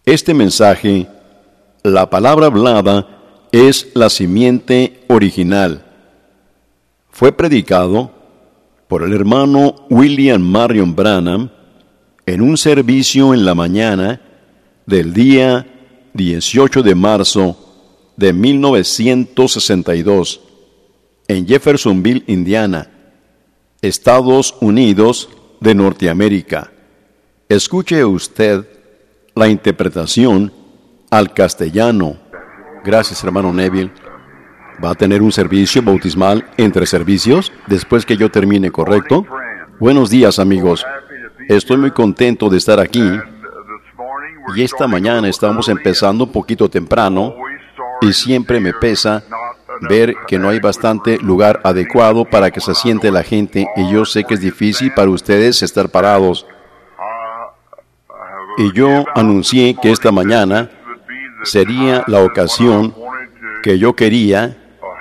Este mensaje, la palabra hablada, es la simiente original. Fue predicado por el hermano William Marion Branham en un servicio en la mañana del día 18 de marzo de 1962 en Jeffersonville, Indiana, Estados Unidos de Norteamérica. Escuche usted la interpretación al castellano. Gracias, hermano Neville. ¿Va a tener un servicio bautismal entre servicios después que yo termine, correcto? Buenos días, amigos. Estoy muy contento de estar aquí. Y esta mañana estamos empezando un poquito temprano y siempre me pesa ver que no hay bastante lugar adecuado para que se siente la gente, y yo sé que es difícil para ustedes estar parados. Y yo anuncié que esta mañana sería la ocasión que yo quería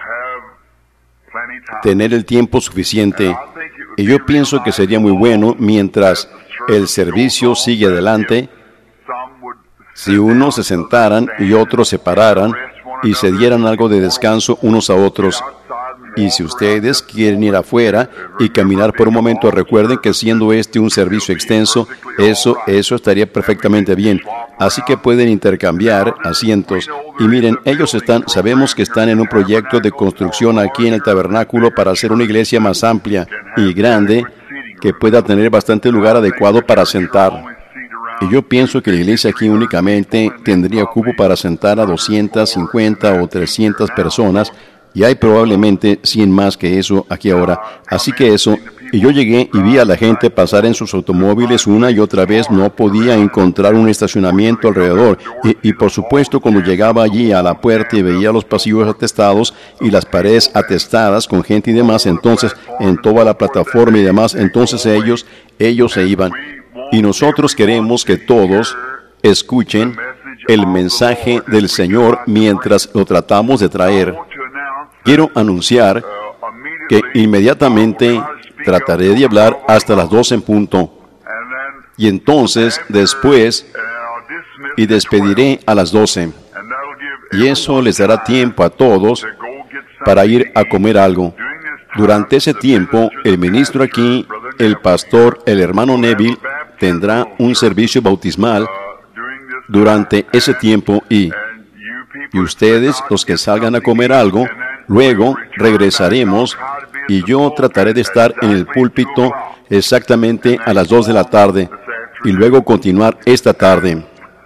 tener el tiempo suficiente, y yo pienso que sería muy bueno mientras el servicio sigue adelante si unos se sentaran y otros se pararan y se dieran algo de descanso unos a otros. Y si ustedes quieren ir afuera y caminar por un momento, recuerden que siendo este un servicio extenso, eso estaría perfectamente bien. Así que pueden intercambiar asientos. Y miren, sabemos que están en un proyecto de construcción aquí en el tabernáculo para hacer una iglesia más amplia y grande que pueda tener bastante lugar adecuado para sentar. Y yo pienso que la iglesia aquí únicamente tendría cupo para sentar a 250 o 300 personas, y hay probablemente 100 más que eso aquí ahora. Así que y yo llegué y vi a la gente pasar en sus automóviles una y otra vez, no podía encontrar un estacionamiento alrededor. Y por supuesto, cuando llegaba allí a la puerta y veía los pasillos atestados y las paredes atestadas con gente y demás, entonces en toda la plataforma y demás, entonces ellos se iban. Y nosotros queremos que todos escuchen el mensaje del Señor mientras lo tratamos de traer. Quiero anunciar que inmediatamente trataré de hablar hasta las 12 en punto. Y entonces después despediré a las 12. Y eso les dará tiempo a todos para ir a comer algo. Durante ese tiempo, el ministro aquí, el pastor, el hermano Neville, tendrá un servicio bautismal durante ese tiempo, y ustedes, los que salgan a comer algo, luego regresaremos y yo trataré de estar en el púlpito exactamente a las 2 de la tarde y luego continuar esta tarde.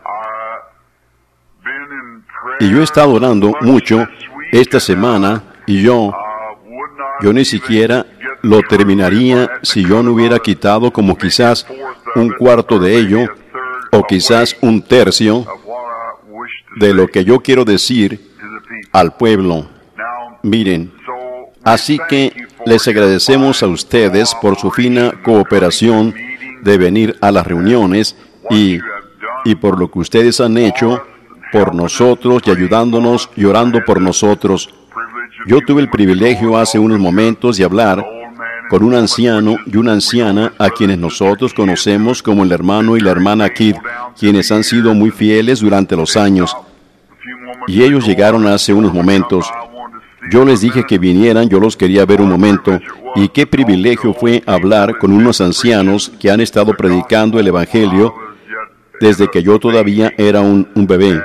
Y yo he estado orando mucho esta semana, y yo ni siquiera lo terminaría si yo no hubiera quitado como quizás un cuarto de ello, o quizás un tercio de lo que yo quiero decir al pueblo. Miren, así que les agradecemos a ustedes por su fina cooperación de venir a las reuniones y por lo que ustedes han hecho por nosotros y ayudándonos y orando por nosotros. Yo tuve el privilegio hace unos momentos de hablar con un anciano y una anciana a quienes nosotros conocemos como el hermano y la hermana Kidd, quienes han sido muy fieles durante los años. Y ellos llegaron hace unos momentos. Yo les dije que vinieran, yo los quería ver un momento, y qué privilegio fue hablar con unos ancianos que han estado predicando el Evangelio desde que yo todavía era un bebé.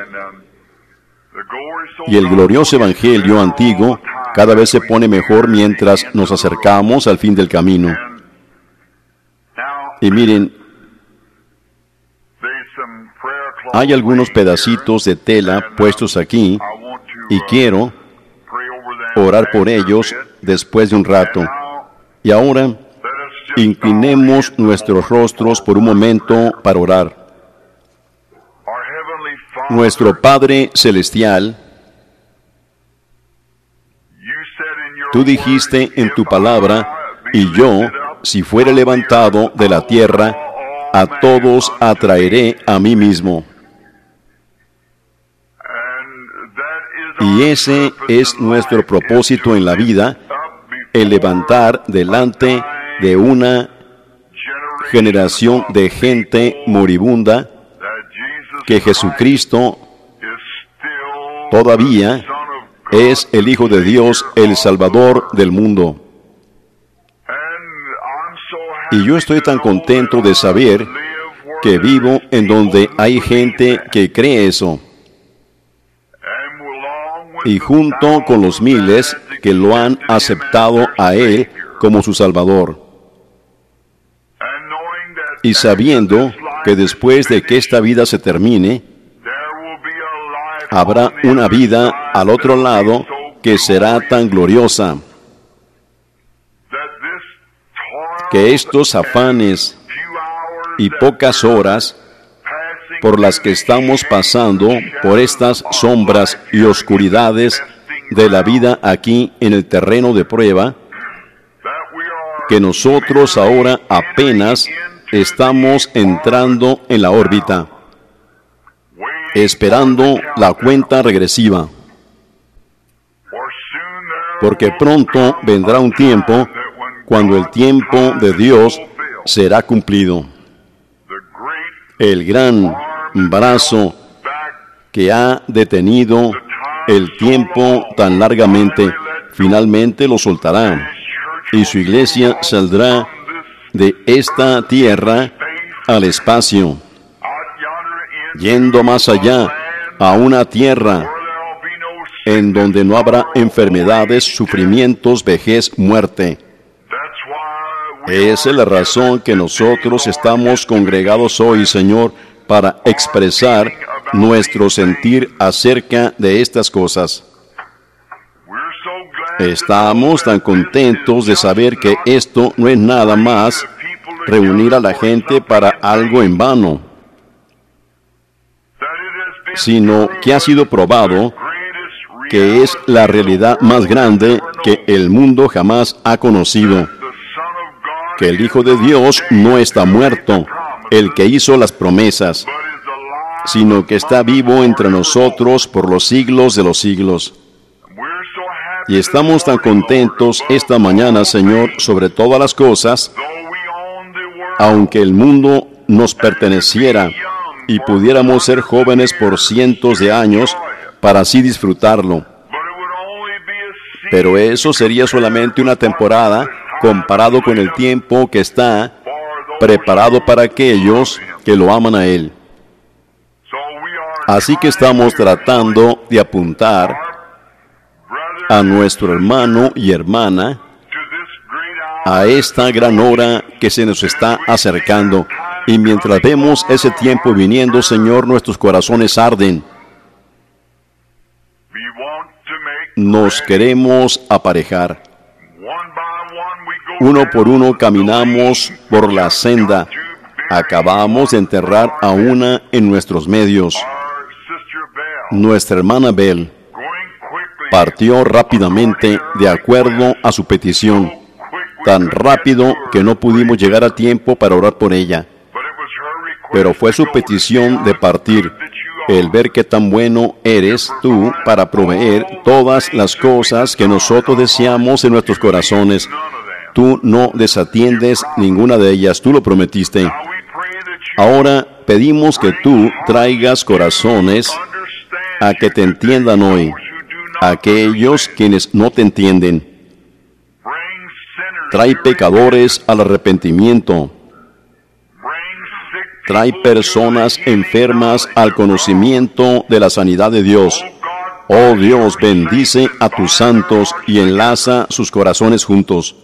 Y el glorioso Evangelio antiguo cada vez se pone mejor mientras nos acercamos al fin del camino. Y miren, hay algunos pedacitos de tela puestos aquí, y quiero orar por ellos después de un rato. Y ahora, inclinemos nuestros rostros por un momento para orar. Nuestro Padre Celestial, tú dijiste en tu palabra, y yo, si fuere levantado de la tierra, a todos atraeré a mí mismo. Y ese es nuestro propósito en la vida, el levantar delante de una generación de gente moribunda que Jesucristo todavía es el Hijo de Dios, el Salvador del mundo. Y yo estoy tan contento de saber que vivo en donde hay gente que cree eso. Y junto con los miles que lo han aceptado a Él como su Salvador. Y sabiendo que después de que esta vida se termine, habrá una vida al otro lado que será tan gloriosa, que estos afanes y pocas horas por las que estamos pasando por estas sombras y oscuridades de la vida aquí en el terreno de prueba, que nosotros ahora apenas estamos entrando en la órbita, esperando la cuenta regresiva, porque pronto vendrá un tiempo cuando el tiempo de Dios será cumplido. El gran brazo que ha detenido el tiempo tan largamente, finalmente lo soltará, y su iglesia saldrá de esta tierra al espacio, yendo más allá a una tierra en donde no habrá enfermedades, sufrimientos, vejez, muerte. Esa es la razón que nosotros estamos congregados hoy, Señor, para expresar nuestro sentir acerca de estas cosas. Estamos tan contentos de saber que esto no es nada más reunir a la gente para algo en vano, sino que ha sido probado que es la realidad más grande que el mundo jamás ha conocido. Que el Hijo de Dios no está muerto, el que hizo las promesas, sino que está vivo entre nosotros por los siglos de los siglos. Y estamos tan contentos esta mañana, Señor, sobre todas las cosas, aunque el mundo nos perteneciera y pudiéramos ser jóvenes por cientos de años para así disfrutarlo. Pero eso sería solamente una temporada comparado con el tiempo que está preparado para aquellos que lo aman a Él. Así que estamos tratando de apuntar a nuestro hermano y hermana a esta gran hora que se nos está acercando. Y mientras vemos ese tiempo viniendo, Señor, nuestros corazones arden. Nos queremos aparejar. Uno por uno caminamos por la senda. Acabamos de enterrar a una en nuestros medios. Nuestra hermana Bell partió rápidamente de acuerdo a su petición, tan rápido que no pudimos llegar a tiempo para orar por ella. Pero fue su petición de partir, el ver qué tan bueno eres tú para proveer todas las cosas que nosotros deseamos en nuestros corazones. Tú no desatiendes ninguna de ellas, tú lo prometiste. Ahora pedimos que tú traigas corazones a que te entiendan hoy, aquellos quienes no te entienden. Trae pecadores al arrepentimiento. Trae personas enfermas al conocimiento de la sanidad de Dios. Oh Dios, bendice a tus santos y enlaza sus corazones juntos.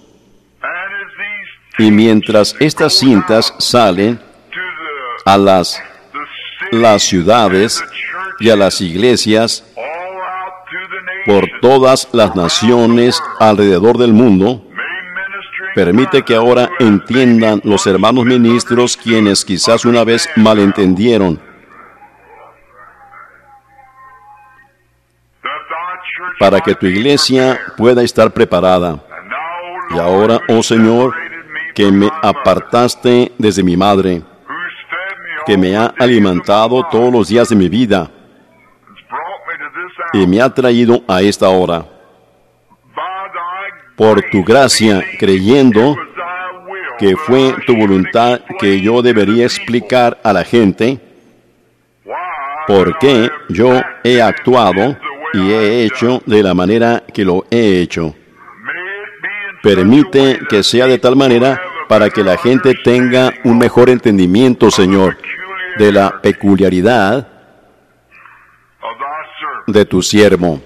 Y mientras estas cintas salen a las ciudades y a las iglesias por todas las naciones alrededor del mundo, permite que ahora entiendan los hermanos ministros quienes quizás una vez malentendieron, para que tu iglesia pueda estar preparada. Y ahora, oh Señor, que me apartaste desde mi madre, que me ha alimentado todos los días de mi vida y me ha traído a esta hora. Por tu gracia, creyendo que fue tu voluntad que yo debería explicar a la gente por qué yo he actuado y he hecho de la manera que lo he hecho. Permite que sea de tal manera para que la gente tenga un mejor entendimiento, Señor, de la peculiaridad de tu siervo.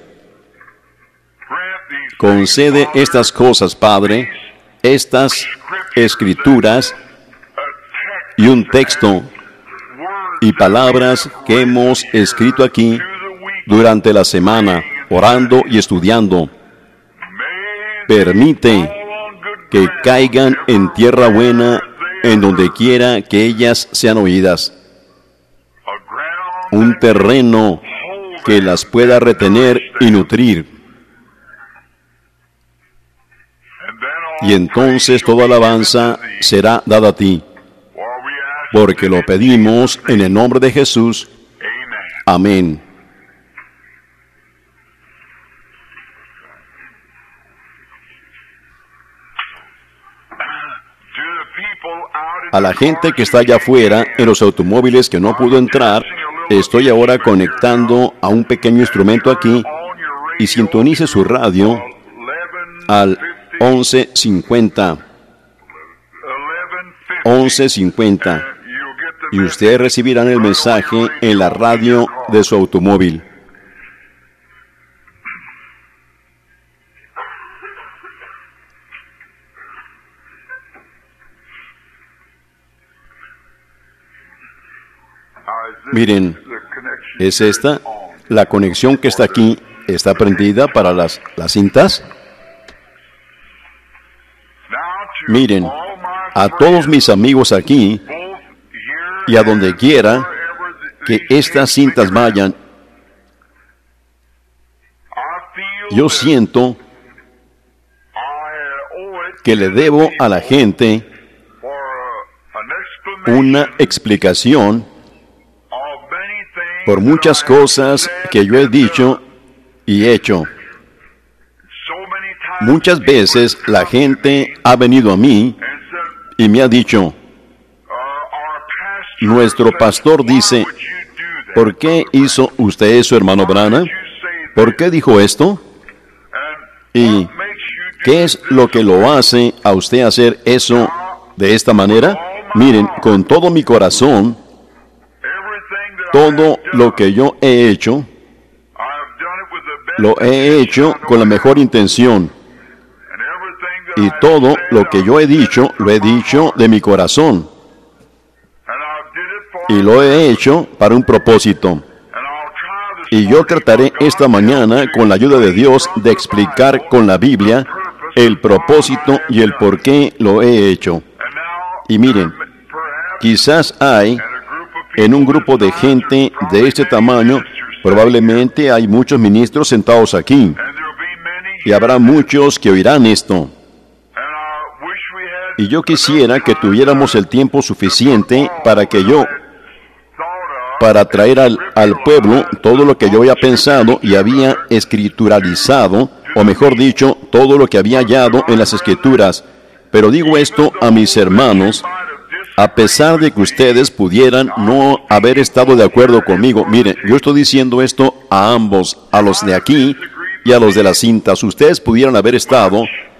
Concede estas cosas, Padre, estas escrituras y un texto y palabras que hemos escrito aquí durante la semana, orando y estudiando. Permite que caigan en tierra buena en donde quiera que ellas sean oídas. Un terreno que las pueda retener y nutrir. Y entonces toda alabanza será dada a ti, porque lo pedimos en el nombre de Jesús. Amén. A la gente que está allá afuera, en los automóviles que no pudo entrar, estoy ahora conectando a un pequeño instrumento aquí y sintonice su radio al 1150. 1150. Y ustedes recibirán el mensaje en la radio de su automóvil. Miren, ¿es esta? La conexión que está aquí está prendida para las cintas. Miren, a todos mis amigos aquí y a donde quiera que estas cintas vayan, yo siento que le debo a la gente una explicación por muchas cosas que yo he dicho y hecho. Muchas veces la gente ha venido a mí y me ha dicho, nuestro pastor dice, ¿por qué hizo usted eso, hermano Branham? ¿Por qué dijo esto? ¿Y qué es lo que lo hace a usted hacer eso de esta manera? Miren, con todo mi corazón, todo lo que yo he hecho, lo he hecho con la mejor intención. Y todo lo que yo he dicho, lo he dicho de mi corazón. Y lo he hecho para un propósito. Y yo trataré esta mañana, con la ayuda de Dios, de explicar con la Biblia el propósito y el por qué lo he hecho. Y miren, quizás hay en un grupo de gente de este tamaño, probablemente hay muchos ministros sentados aquí. Y habrá muchos que oirán esto. Y yo quisiera que tuviéramos el tiempo suficiente para traer al pueblo todo lo que yo había pensado y había escrituralizado, o mejor dicho, todo lo que había hallado en las Escrituras. Pero digo esto a mis hermanos, a pesar de que ustedes pudieran no haber estado de acuerdo conmigo. Miren, yo estoy diciendo esto a ambos, a los de aquí y a los de las cintas. Ustedes pudieran haber estado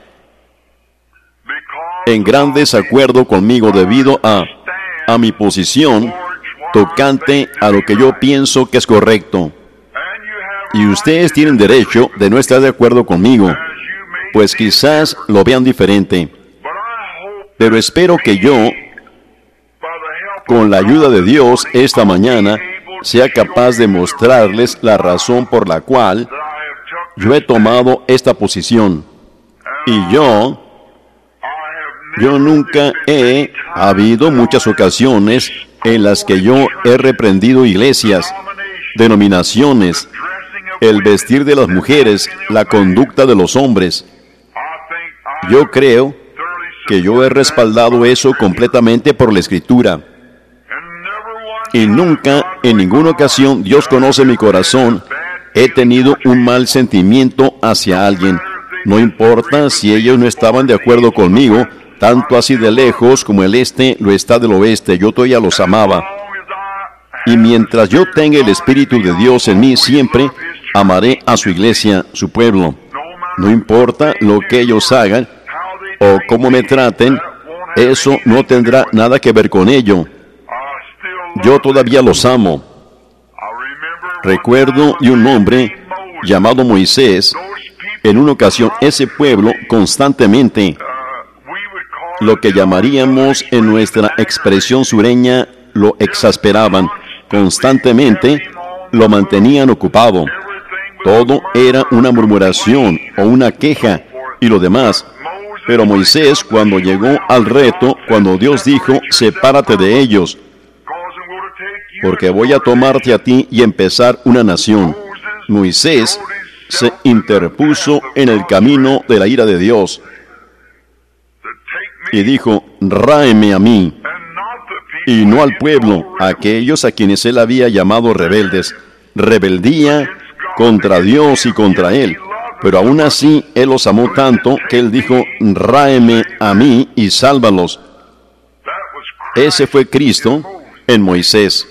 en gran desacuerdo conmigo debido a mi posición tocante a lo que yo pienso que es correcto. Y ustedes tienen derecho de no estar de acuerdo conmigo, pues quizás lo vean diferente. Pero espero que yo, con la ayuda de Dios esta mañana, sea capaz de mostrarles la razón por la cual yo he tomado esta posición. Y yo nunca he habido muchas ocasiones en las que yo he reprendido iglesias, denominaciones, el vestir de las mujeres, la conducta de los hombres. Yo creo que yo he respaldado eso completamente por la Escritura. Y nunca, en ninguna ocasión, Dios conoce mi corazón, he tenido un mal sentimiento hacia alguien. No importa si ellos no estaban de acuerdo conmigo, tanto así de lejos como el este lo está del oeste, yo todavía los amaba. Y mientras yo tenga el Espíritu de Dios en mí, siempre amaré a su iglesia, su pueblo. No importa lo que ellos hagan o cómo me traten, eso no tendrá nada que ver con ello. Yo todavía los amo. Recuerdo de un hombre llamado Moisés. En una ocasión, ese pueblo constantemente, lo que llamaríamos en nuestra expresión sureña, lo exasperaban. Constantemente lo mantenían ocupado. Todo era una murmuración o una queja y lo demás. Pero Moisés, cuando llegó al reto, cuando Dios dijo, sepárate de ellos, porque voy a tomarte a ti y empezar una nación. Moisés se interpuso en el camino de la ira de Dios y dijo, ráeme a mí, y no al pueblo, a aquellos a quienes él había llamado rebeldes. Rebeldía contra Dios y contra él. Pero aún así, él los amó tanto que él dijo, ráeme a mí y sálvalos. Ese fue Cristo en Moisés.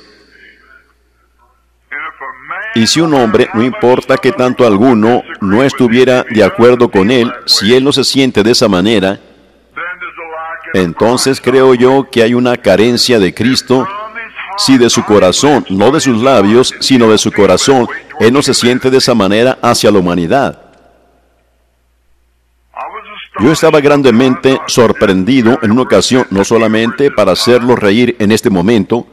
Y si un hombre, no importa que tanto alguno no estuviera de acuerdo con él, si él no se siente de esa manera, entonces creo yo que hay una carencia de Cristo. Si de su corazón, no de sus labios, sino de su corazón, él no se siente de esa manera hacia la humanidad. Yo estaba grandemente sorprendido en una ocasión, no solamente para hacerlo reír en este momento,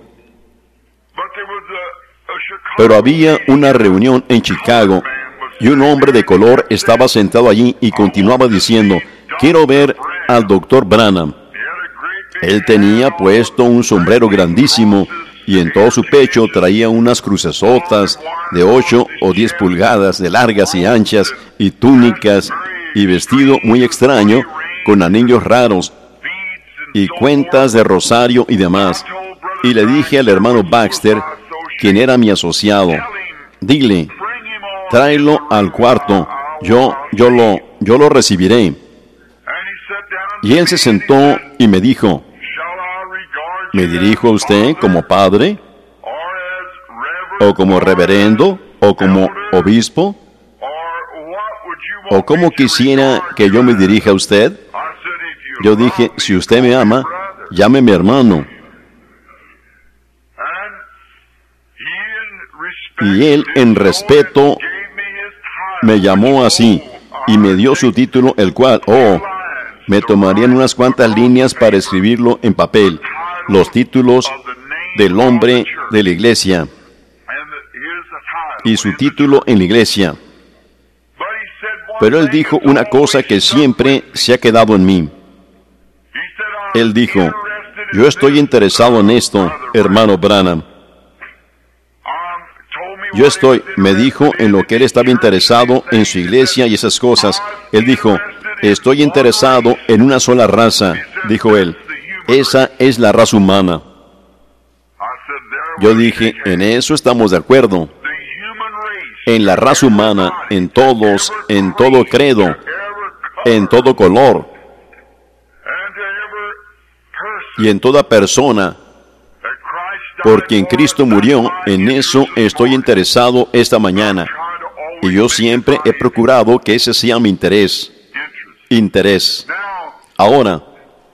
pero había una reunión en Chicago y un hombre de color estaba sentado allí y continuaba diciendo, quiero ver al Dr. Branham. Él tenía puesto un sombrero grandísimo y en todo su pecho traía unas crucesotas de 8 o 10 pulgadas de largas y anchas y túnicas y vestido muy extraño con anillos raros y cuentas de rosario y demás. Y le dije al hermano Baxter, quien era mi asociado, dile, tráelo al cuarto, yo lo recibiré. Y él se sentó y me dijo, ¿me dirijo a usted como padre? ¿O como reverendo? ¿O como obispo? ¿O cómo quisiera que yo me dirija a usted? Yo dije, si usted me ama, llámeme hermano. Y él, en respeto, me llamó así y me dio su título, el cual, me tomarían unas cuantas líneas para escribirlo en papel. Los títulos del hombre de la iglesia y su título en la iglesia. Pero él dijo una cosa que siempre se ha quedado en mí. Él dijo, yo estoy interesado en esto, hermano Branham. Me dijo en lo que él estaba interesado en su iglesia y esas cosas. Él dijo, estoy interesado en una sola raza, dijo él. Esa es la raza humana. Yo dije, en eso estamos de acuerdo. En la raza humana, en todos, en todo credo, en todo color, y en toda persona, por quien Cristo murió, en eso estoy interesado esta mañana. Y yo siempre he procurado que ese sea mi interés. Ahora,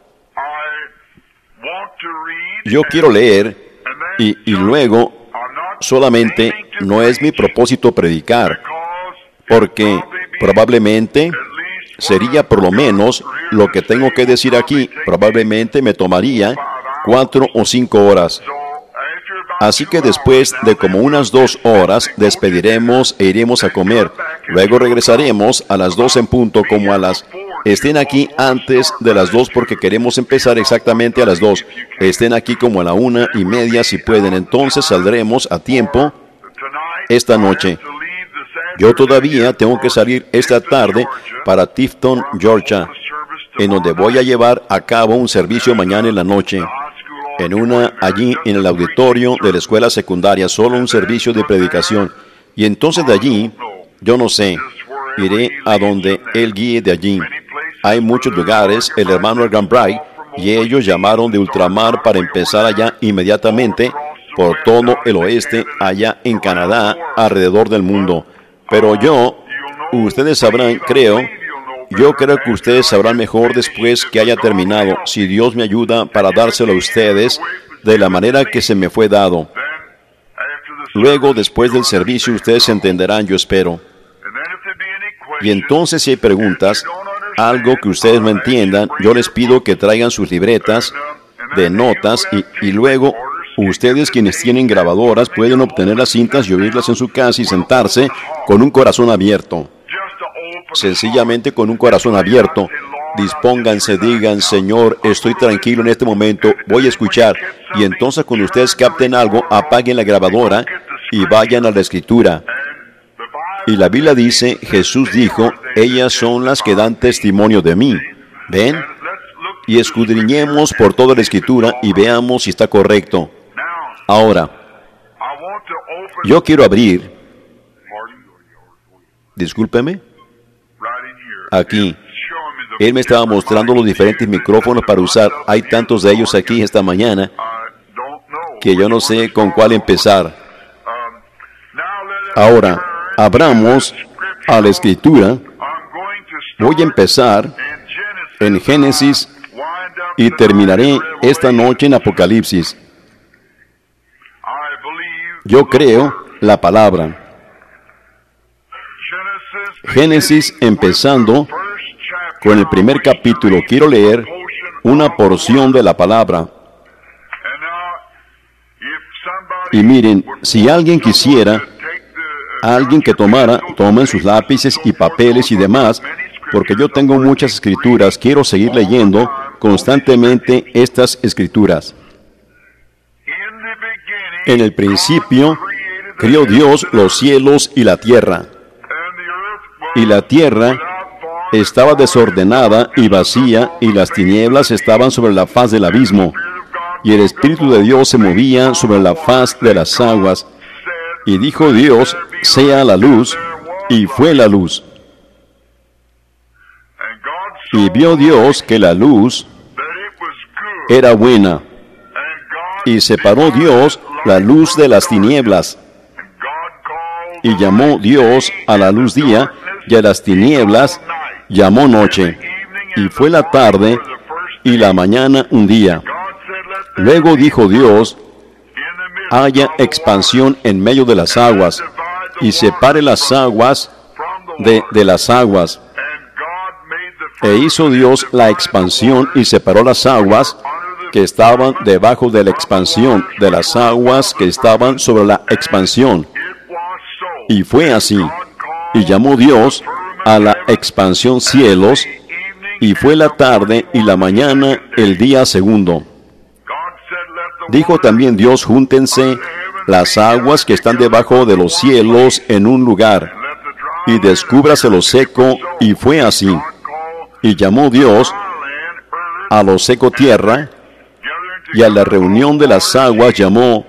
yo quiero leer, y luego, solamente, no es mi propósito predicar, porque probablemente sería por lo menos lo que tengo que decir aquí, probablemente me tomaría 4 o 5 horas. Así que después de como unas 2 horas, despediremos e iremos a comer. Luego regresaremos a las 2 en punto, como a las... Estén aquí antes de las 2 porque queremos empezar exactamente a las 2. Estén aquí como a la 1:30 si pueden. Entonces saldremos a tiempo esta noche. Yo todavía tengo que salir esta tarde para Tifton, Georgia, en donde voy a llevar a cabo un servicio mañana en la noche. Allí en el auditorio de la escuela secundaria, solo un servicio de predicación. Y entonces de allí, yo no sé, iré a donde él guíe de allí. Hay muchos lugares, el hermano Edgar Bright y ellos llamaron de ultramar para empezar allá inmediatamente, por todo el oeste, allá en Canadá, alrededor del mundo. Pero ustedes sabrán, yo creo que ustedes sabrán mejor después que haya terminado, si Dios me ayuda para dárselo a ustedes de la manera que se me fue dado. Luego, después del servicio, ustedes entenderán, yo espero. Y entonces, si hay preguntas, algo que ustedes no entiendan, yo les pido que traigan sus libretas de notas y luego ustedes, quienes tienen grabadoras, pueden obtener las cintas y oírlas en su casa y sentarse con un corazón abierto. Sencillamente con un corazón abierto. Dispónganse, digan: Señor, estoy tranquilo en este momento, voy a escuchar. Y entonces, cuando ustedes capten algo, apaguen la grabadora y vayan a la Escritura. Y la Biblia dice, Jesús dijo, ellas son las que dan testimonio de mí. ¿Ven? Y escudriñemos por toda la Escritura y veamos si está correcto. Ahora, yo quiero abrir, discúlpeme, aquí. Él me estaba mostrando los diferentes micrófonos para usar. Hay tantos de ellos aquí esta mañana que yo no sé con cuál empezar. Ahora, abramos a la Escritura. Voy a empezar en Génesis y terminaré esta noche en Apocalipsis. Yo creo la palabra. Génesis, empezando con el primer capítulo, quiero leer una porción de la palabra. Y miren, si alguien quisiera, alguien que tomen sus lápices y papeles y demás, porque yo tengo muchas escrituras, quiero seguir leyendo constantemente estas escrituras. En el principio, crió Dios los cielos y la tierra. Y la tierra estaba desordenada y vacía, y las tinieblas estaban sobre la faz del abismo, y el Espíritu de Dios se movía sobre la faz de las aguas. Y dijo Dios, sea la luz, y fue la luz. Y vio Dios que la luz era buena, y separó Dios la luz de las tinieblas. Y llamó Dios a la luz día, y a las tinieblas llamó noche. Y fue la tarde y la mañana un día. Luego dijo Dios, haya expansión en medio de las aguas, y separe las aguas de las aguas. E hizo Dios la expansión y separó las aguas que estaban debajo de la expansión de las aguas que estaban sobre la expansión. Y fue así. Y llamó Dios a la expansión cielos, y fue la tarde y la mañana el día segundo. Dijo también Dios, júntense las aguas que están debajo de los cielos en un lugar, y descúbrase lo seco, y fue así. Y llamó Dios a lo seco tierra, y a la reunión de las aguas llamó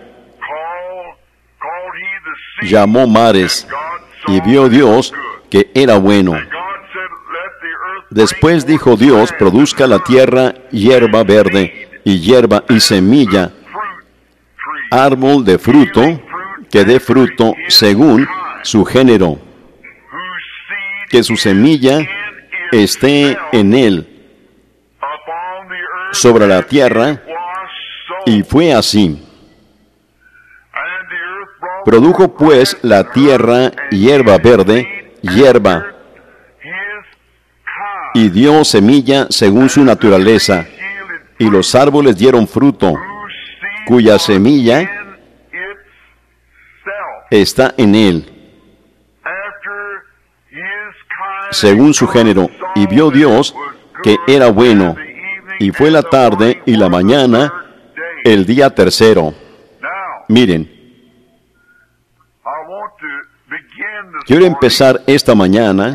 mares. Y vio Dios que era bueno. Después dijo Dios, produzca la tierra hierba verde, y hierba y semilla, árbol de fruto, que dé fruto según su género, que su semilla esté en él, sobre la tierra. Y fue así. Produjo pues la tierra hierba verde, hierba, y dio semilla según su naturaleza, y los árboles dieron fruto, cuya semilla está en él, según su género. Y vio Dios que era bueno, y fue la tarde y la mañana el día tercero. Miren, quiero empezar esta mañana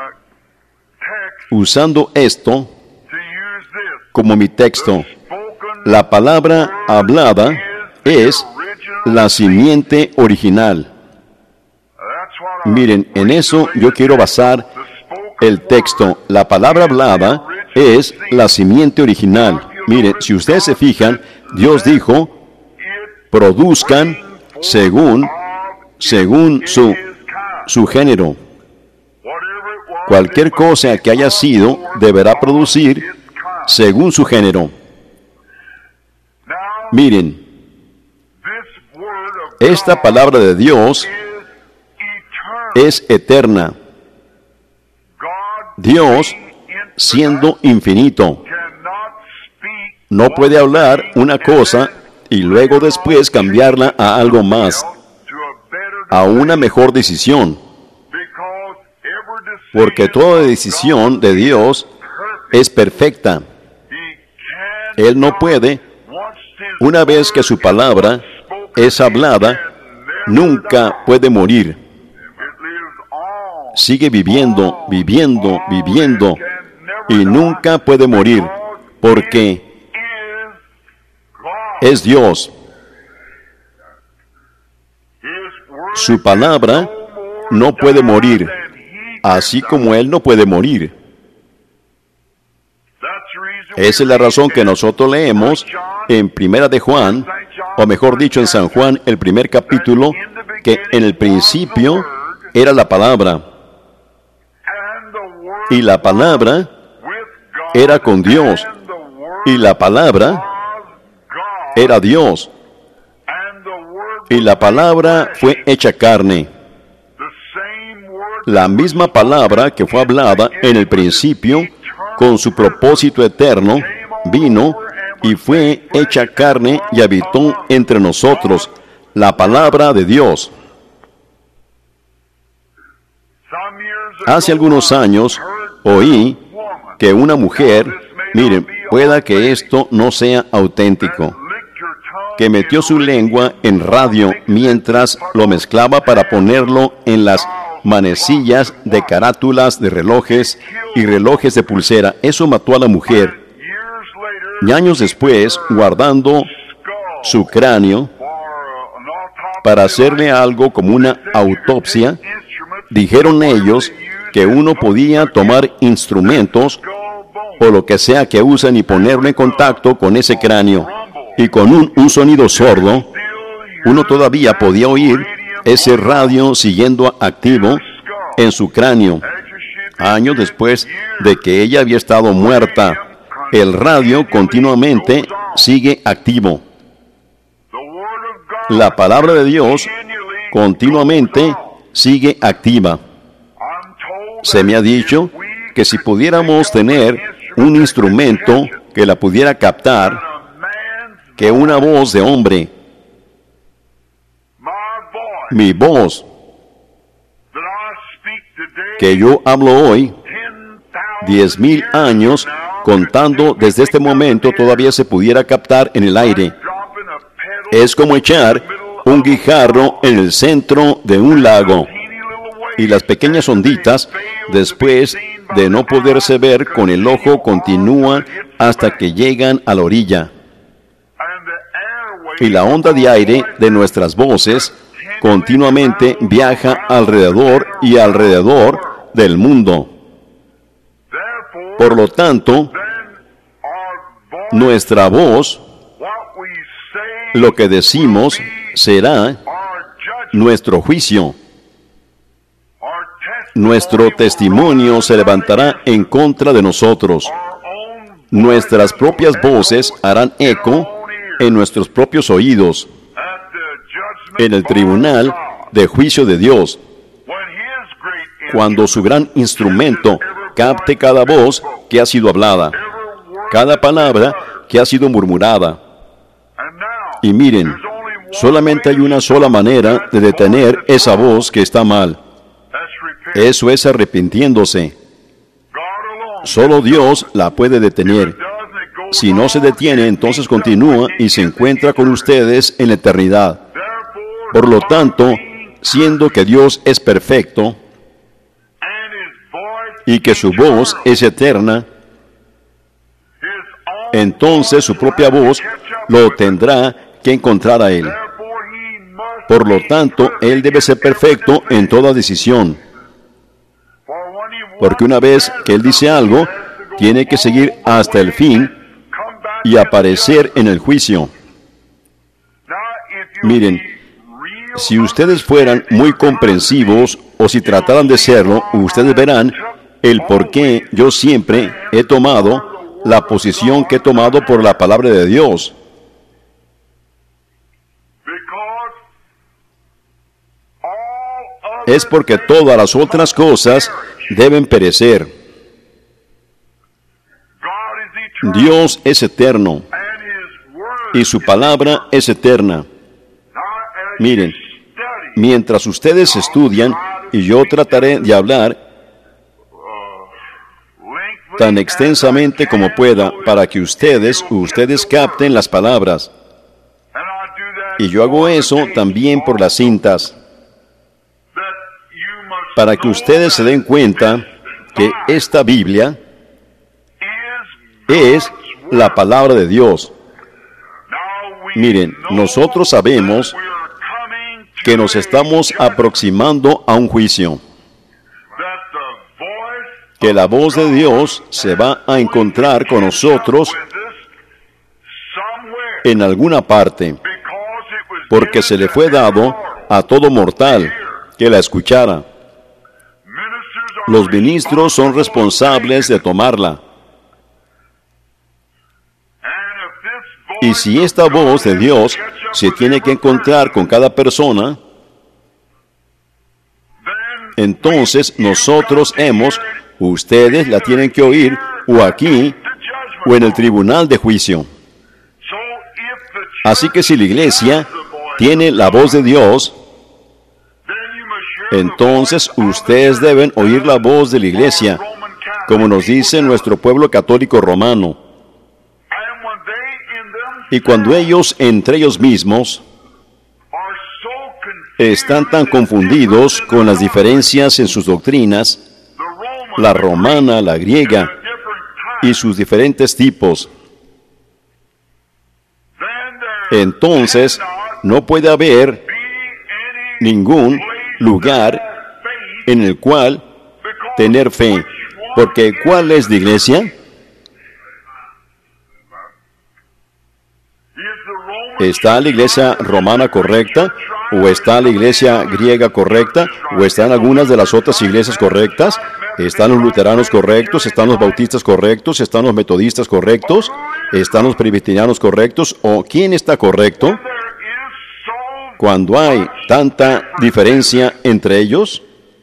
usando esto como mi texto. La palabra hablada es la simiente original. Miren, en eso yo quiero basar el texto. La palabra hablada es la simiente original. Miren, si ustedes se fijan, Dios dijo, produzcan según su género. Cualquier cosa que haya sido deberá producir según su género. Miren, esta palabra de Dios es eterna. Dios, siendo infinito, no puede hablar una cosa y luego después cambiarla a algo más, a una mejor decisión. Porque toda decisión de Dios es perfecta. Él no puede, una vez que su palabra es hablada, nunca puede morir. Sigue viviendo, viviendo, viviendo, y nunca puede morir, porque es Dios. Su palabra no puede morir, así como Él no puede morir. Esa es la razón que nosotros leemos en Primera de Juan, o mejor dicho, en San Juan, el primer capítulo, que en el principio era la palabra, y la palabra era con Dios, y la palabra era Dios, y la palabra fue hecha carne. La misma palabra que fue hablada en el principio, con su propósito eterno, vino y fue hecha carne y habitó entre nosotros, la palabra de Dios. Hace algunos años oí que una mujer, miren, pueda que esto no sea auténtico, que metió su lengua en radio mientras lo mezclaba para ponerlo en las manecillas de carátulas de relojes y relojes de pulsera. Eso mató a la mujer. Y años después, guardando su cráneo para hacerle algo como una autopsia, dijeron ellos que uno podía tomar instrumentos o lo que sea que usan y ponerlo en contacto con ese cráneo. Y con un sonido sordo, uno todavía podía oír ese radio siguiendo activo en su cráneo. Años después de que ella había estado muerta, el radio continuamente sigue activo. La palabra de Dios continuamente sigue activa. Se me ha dicho que si pudiéramos tener un instrumento que la pudiera captar, que una voz de hombre, mi voz, que yo hablo hoy, 10,000 años, contando desde este momento, todavía se pudiera captar en el aire. Es como echar un guijarro en el centro de un lago, y las pequeñas onditas, después de no poderse ver con el ojo, continúan hasta que llegan a la orilla. Y la onda de aire de nuestras voces continuamente viaja alrededor y alrededor del mundo. Por lo tanto, nuestra voz, lo que decimos, será nuestro juicio. Nuestro testimonio se levantará en contra de nosotros. Nuestras propias voces harán eco en nuestros propios oídos, en el tribunal de juicio de Dios, cuando su gran instrumento capte cada voz que ha sido hablada, cada palabra que ha sido murmurada. Y miren, solamente hay una sola manera de detener esa voz que está mal. Eso es arrepintiéndose. Solo Dios la puede detener. Si no se detiene, entonces continúa y se encuentra con ustedes en la eternidad. Por lo tanto, siendo que Dios es perfecto y que su voz es eterna, entonces su propia voz lo tendrá que encontrar a Él. Por lo tanto, Él debe ser perfecto en toda decisión. Porque una vez que Él dice algo, tiene que seguir hasta el fin y aparecer en el juicio. Miren, si ustedes fueran muy comprensivos, o si trataran de serlo, ustedes verán el por qué yo siempre he tomado la posición que he tomado por la palabra de Dios. Es porque todas las otras cosas deben perecer. Dios es eterno y su palabra es eterna. Miren, mientras ustedes estudian, y yo trataré de hablar tan extensamente como pueda para que ustedes capten las palabras. Y yo hago eso también por las cintas, para que ustedes se den cuenta que esta Biblia es la palabra de Dios. Miren, nosotros sabemos que nos estamos aproximando a un juicio, que la voz de Dios se va a encontrar con nosotros en alguna parte, porque se le fue dado a todo mortal que la escuchara. Los ministros son responsables de tomarla. Y si esta voz de Dios se tiene que encontrar con cada persona, entonces ustedes la tienen que oír o aquí o en el tribunal de juicio. Así que si la iglesia tiene la voz de Dios, entonces ustedes deben oír la voz de la iglesia, como nos dice nuestro pueblo católico romano. Y cuando ellos, entre ellos mismos, están tan confundidos con las diferencias en sus doctrinas, la romana, la griega, y sus diferentes tipos, entonces no puede haber ningún lugar en el cual tener fe. Porque ¿cuál es la iglesia? ¿Está la iglesia romana correcta? ¿O está la iglesia griega correcta? ¿O están algunas de las otras iglesias correctas? ¿Están los luteranos correctos? ¿Están los bautistas correctos? ¿Están los metodistas correctos? ¿Están los presbiterianos correctos? ¿O quién está correcto? Cuando hay tanta diferencia entre ellos,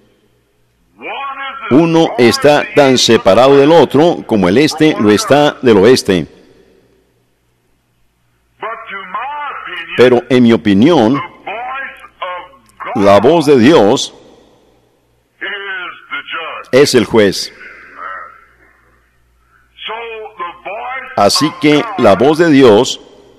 uno está tan separado del otro como el este lo está del oeste. Pero en mi opinión, la voz de Dios es el juez. Así que la voz de Dios,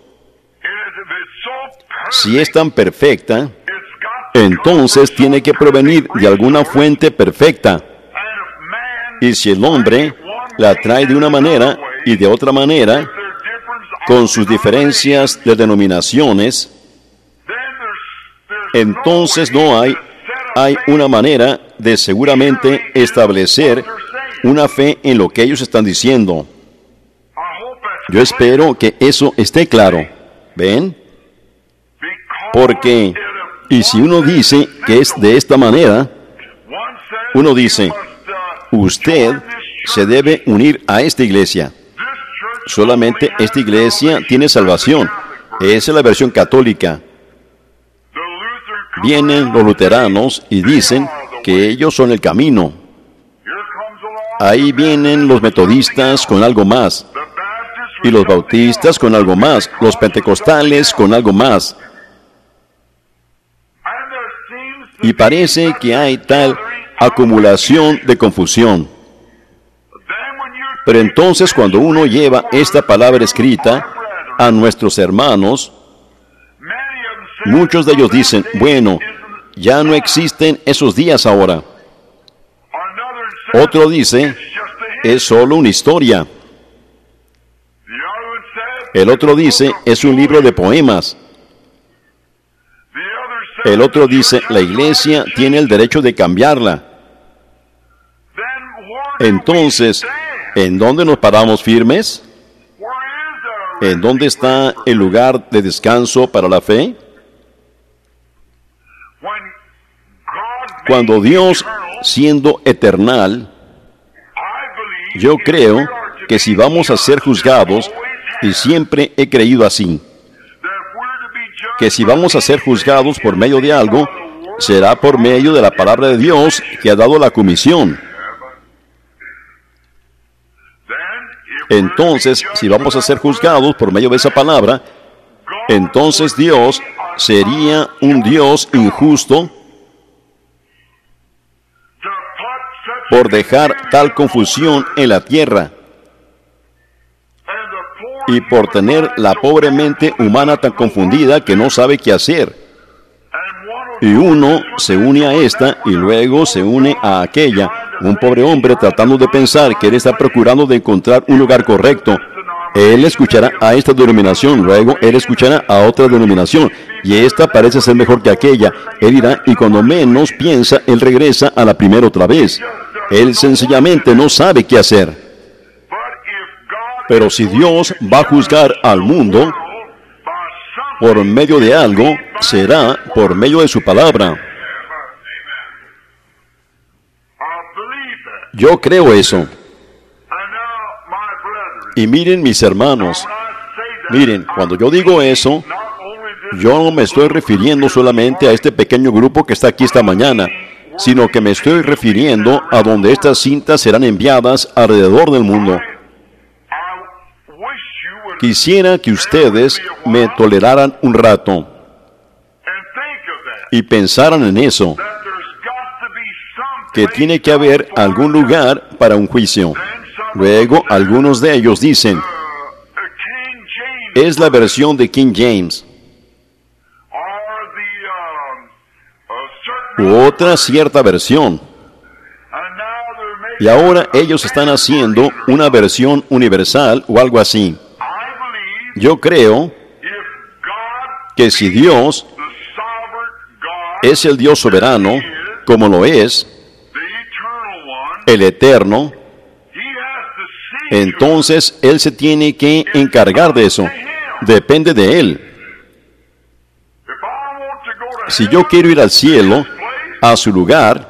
si es tan perfecta, entonces tiene que provenir de alguna fuente perfecta. Y si el hombre la trae de una manera y de otra manera, con sus diferencias de denominaciones, entonces no hay una manera de seguramente establecer una fe en lo que ellos están diciendo. Yo espero que eso esté claro. ¿Ven? Porque, y si uno dice que es de esta manera, uno dice, usted se debe unir a esta iglesia. Solamente esta iglesia tiene salvación. Esa es la versión católica. Vienen los luteranos y dicen que ellos son el camino. Ahí vienen los metodistas con algo más, y los bautistas con algo más, los pentecostales con algo más. Y parece que hay tal acumulación de confusión. Pero entonces cuando uno lleva esta palabra escrita a nuestros hermanos, muchos de ellos dicen, bueno, ya no existen esos días ahora. Otro dice, es solo una historia. El otro dice, es un libro de poemas. El otro dice, la iglesia tiene el derecho de cambiarla. Entonces, ¿en dónde nos paramos firmes? ¿En dónde está el lugar de descanso para la fe? Cuando Dios, siendo eternal, yo creo que si vamos a ser juzgados, y siempre he creído así, que si vamos a ser juzgados por medio de algo, será por medio de la palabra de Dios que ha dado la comisión. Entonces, si vamos a ser juzgados por medio de esa palabra, entonces Dios sería un Dios injusto por dejar tal confusión en la tierra y por tener la pobre mente humana tan confundida que no sabe qué hacer. Y uno se une a esta y luego se une a aquella. Un pobre hombre tratando de pensar que él está procurando de encontrar un lugar correcto. Él escuchará a esta denominación, luego él escuchará a otra denominación, y esta parece ser mejor que aquella. Él irá y cuando menos piensa, él regresa a la primera otra vez. Él sencillamente no sabe qué hacer. Pero si Dios va a juzgar al mundo por medio de algo, será por medio de su palabra. Yo creo eso. Y miren, mis hermanos, miren, cuando yo digo eso, yo no me estoy refiriendo solamente a este pequeño grupo que está aquí esta mañana, sino que me estoy refiriendo a donde estas cintas serán enviadas alrededor del mundo. Quisiera que ustedes me toleraran un rato y pensaran en eso, que tiene que haber algún lugar para un juicio. Luego, algunos de ellos dicen, es la versión de King James, u otra cierta versión. Y ahora ellos están haciendo una versión universal o algo así. Yo creo que si Dios es el Dios soberano, como lo es, el eterno, entonces Él se tiene que encargar de eso. Depende de Él. Si yo quiero ir al cielo, a su lugar,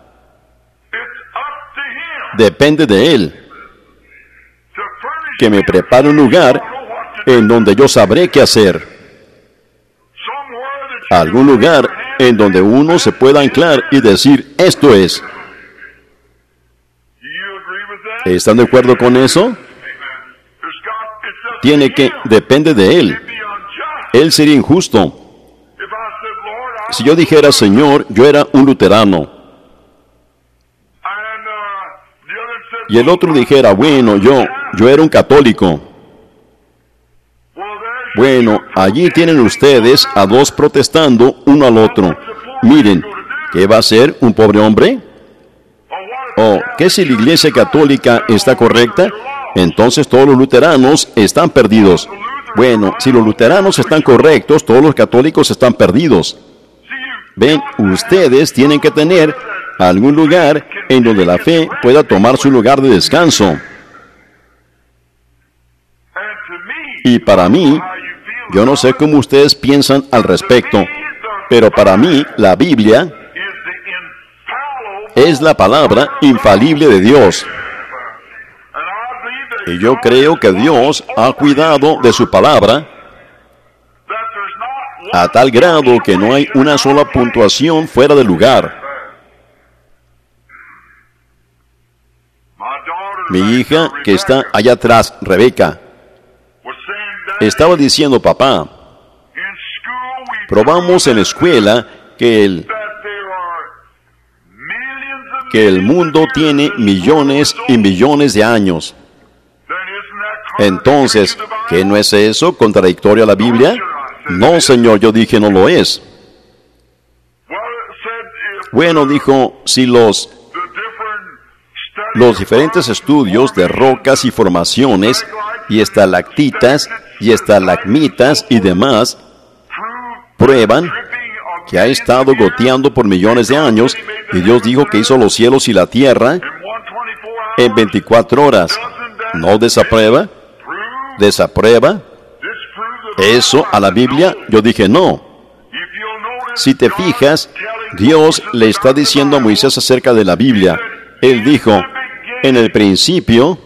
depende de Él. Que me prepare un lugar en donde yo sabré qué hacer. Algún lugar en donde uno se pueda anclar y decir, esto es. ¿Están de acuerdo con eso? Depende de Él. Él sería injusto. Si yo dijera, Señor, yo era un luterano, y el otro dijera, bueno, yo era un católico. Bueno, allí tienen ustedes a dos protestando uno al otro. Miren, ¿qué va a hacer un pobre hombre? ¿O qué si la Iglesia Católica está correcta? Entonces todos los luteranos están perdidos. Bueno, si los luteranos están correctos, todos los católicos están perdidos. Ven, ustedes tienen que tener algún lugar en donde la fe pueda tomar su lugar de descanso. Y para mí, yo no sé cómo ustedes piensan al respecto, pero para mí la Biblia es la palabra infalible de Dios. Y yo creo que Dios ha cuidado de su palabra a tal grado que no hay una sola puntuación fuera de lugar. Mi hija, que está allá atrás, Rebeca, estaba diciendo, papá, probamos en la escuela que el mundo tiene millones y millones de años. Entonces, ¿qué no es eso contradictorio a la Biblia? No, Señor, yo dije, no lo es. Bueno, dijo, si los diferentes estudios de rocas y formaciones, y estalactitas, y estalagmitas y demás, prueban que ha estado goteando por millones de años, y Dios dijo que hizo los cielos y la tierra en 24 horas. ¿No desaprueba? ¿Desaprueba eso a la Biblia? Yo dije no. Si te fijas, Dios le está diciendo a Moisés acerca de la Biblia. Él dijo, en el principio,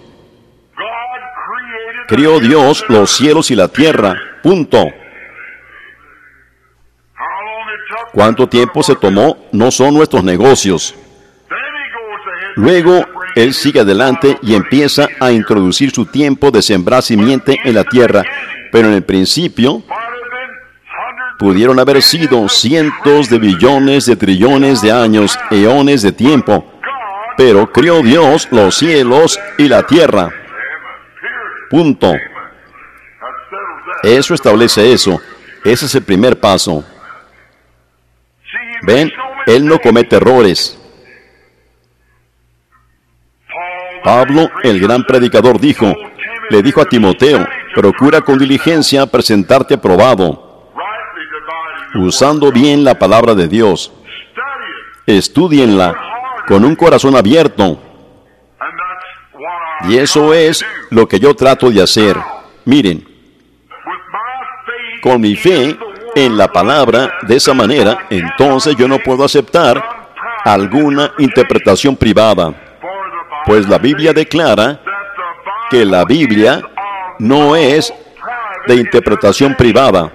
creó Dios los cielos y la tierra. Punto. ¿Cuánto tiempo se tomó? No son nuestros negocios. Luego, Él sigue adelante y empieza a introducir su tiempo de sembrar simiente en la tierra. Pero en el principio, pudieron haber sido cientos de billones de trillones de años, eones de tiempo. Pero creó Dios los cielos y la tierra. Punto. Eso establece eso. Ese es el primer paso. ¿Ven? Él no comete errores. Pablo, el gran predicador, le dijo a Timoteo, procura con diligencia presentarte aprobado, usando bien la palabra de Dios. Estúdienla con un corazón abierto. Y eso es lo que yo trato de hacer. Miren, con mi fe en la palabra, de esa manera, entonces yo no puedo aceptar alguna interpretación privada. Pues la Biblia declara que la Biblia no es de interpretación privada.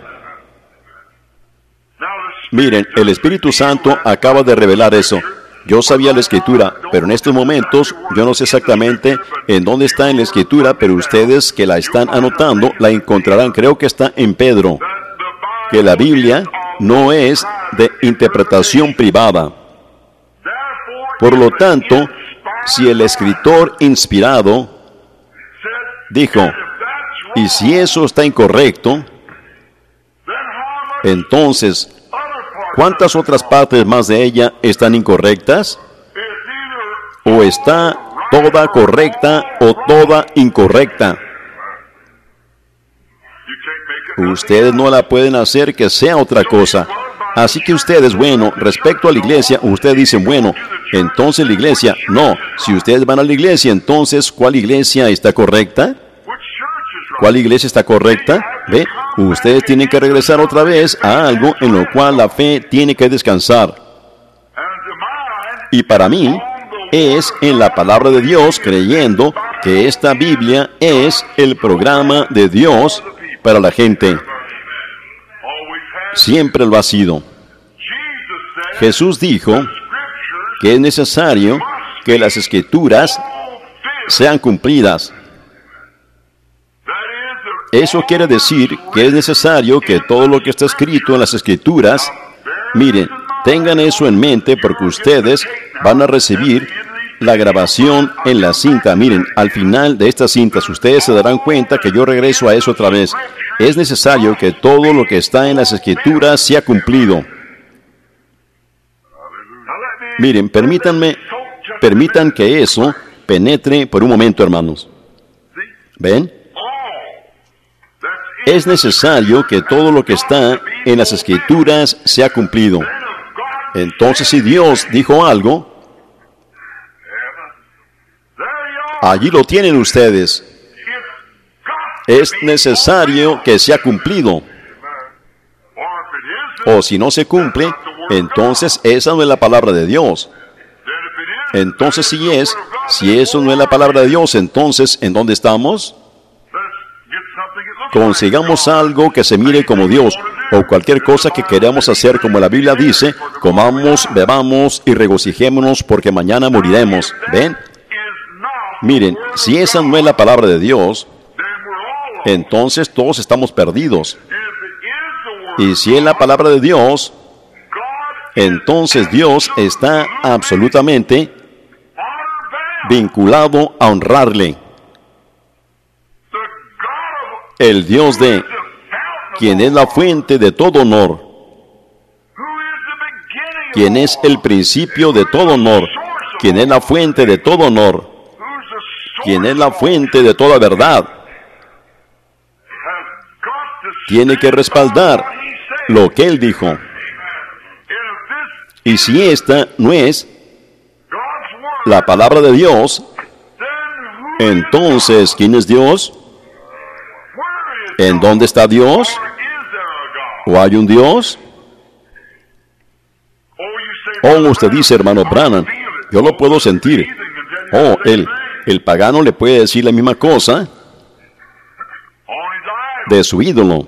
Miren, el Espíritu Santo acaba de revelar eso. Yo sabía la Escritura, pero en estos momentos yo no sé exactamente en dónde está en la Escritura, pero ustedes que la están anotando la encontrarán. Creo que está en Pedro, que la Biblia no es de interpretación privada. Por lo tanto, si el escritor inspirado dijo, y si eso está incorrecto, entonces, ¿cuántas otras partes más de ella están incorrectas? ¿O está toda correcta o toda incorrecta? Ustedes no la pueden hacer que sea otra cosa. Así que ustedes, bueno, respecto a la iglesia, ustedes dicen, bueno, entonces la iglesia, no. Si ustedes van a la iglesia, entonces, ¿cuál iglesia está correcta? ¿Cuál iglesia está correcta? ¿Ve? Ustedes tienen que regresar otra vez a algo en lo cual la fe tiene que descansar. Y para mí, es en la palabra de Dios, creyendo que esta Biblia es el programa de Dios para la gente. Siempre lo ha sido. Jesús dijo que es necesario que las Escrituras sean cumplidas. Eso quiere decir que es necesario que todo lo que está escrito en las Escrituras, miren, tengan eso en mente porque ustedes van a recibir la grabación en la cinta. Miren, al final de estas cintas ustedes se darán cuenta que yo regreso a eso otra vez. Es necesario que todo lo que está en las Escrituras sea cumplido. Miren, permitan que eso penetre por un momento, hermanos. ¿Ven? Es necesario que todo lo que está en las Escrituras sea cumplido. Entonces, si Dios dijo algo, allí lo tienen ustedes. Es necesario que sea cumplido. O si no se cumple, entonces esa no es la palabra de Dios. Entonces si eso no es la palabra de Dios, entonces, ¿en dónde estamos? Consigamos algo que se mire como Dios, o cualquier cosa que queramos hacer como la Biblia dice, comamos, bebamos y regocijémonos porque mañana moriremos. ¿Ven? Miren, si esa no es la palabra de Dios, entonces todos estamos perdidos. Y si es la palabra de Dios, entonces Dios está absolutamente vinculado a honrarle. El Dios de quien es la fuente de todo honor, quien es el principio de todo honor, quien es la fuente de todo honor, quien es la fuente de toda verdad, tiene que respaldar lo que Él dijo. Y si esta no es la palabra de Dios, entonces, ¿quién es Dios? ¿En dónde está Dios? ¿O hay un Dios? Oh, usted dice, hermano Branham, yo lo puedo sentir. Oh, el pagano le puede decir la misma cosa de su ídolo.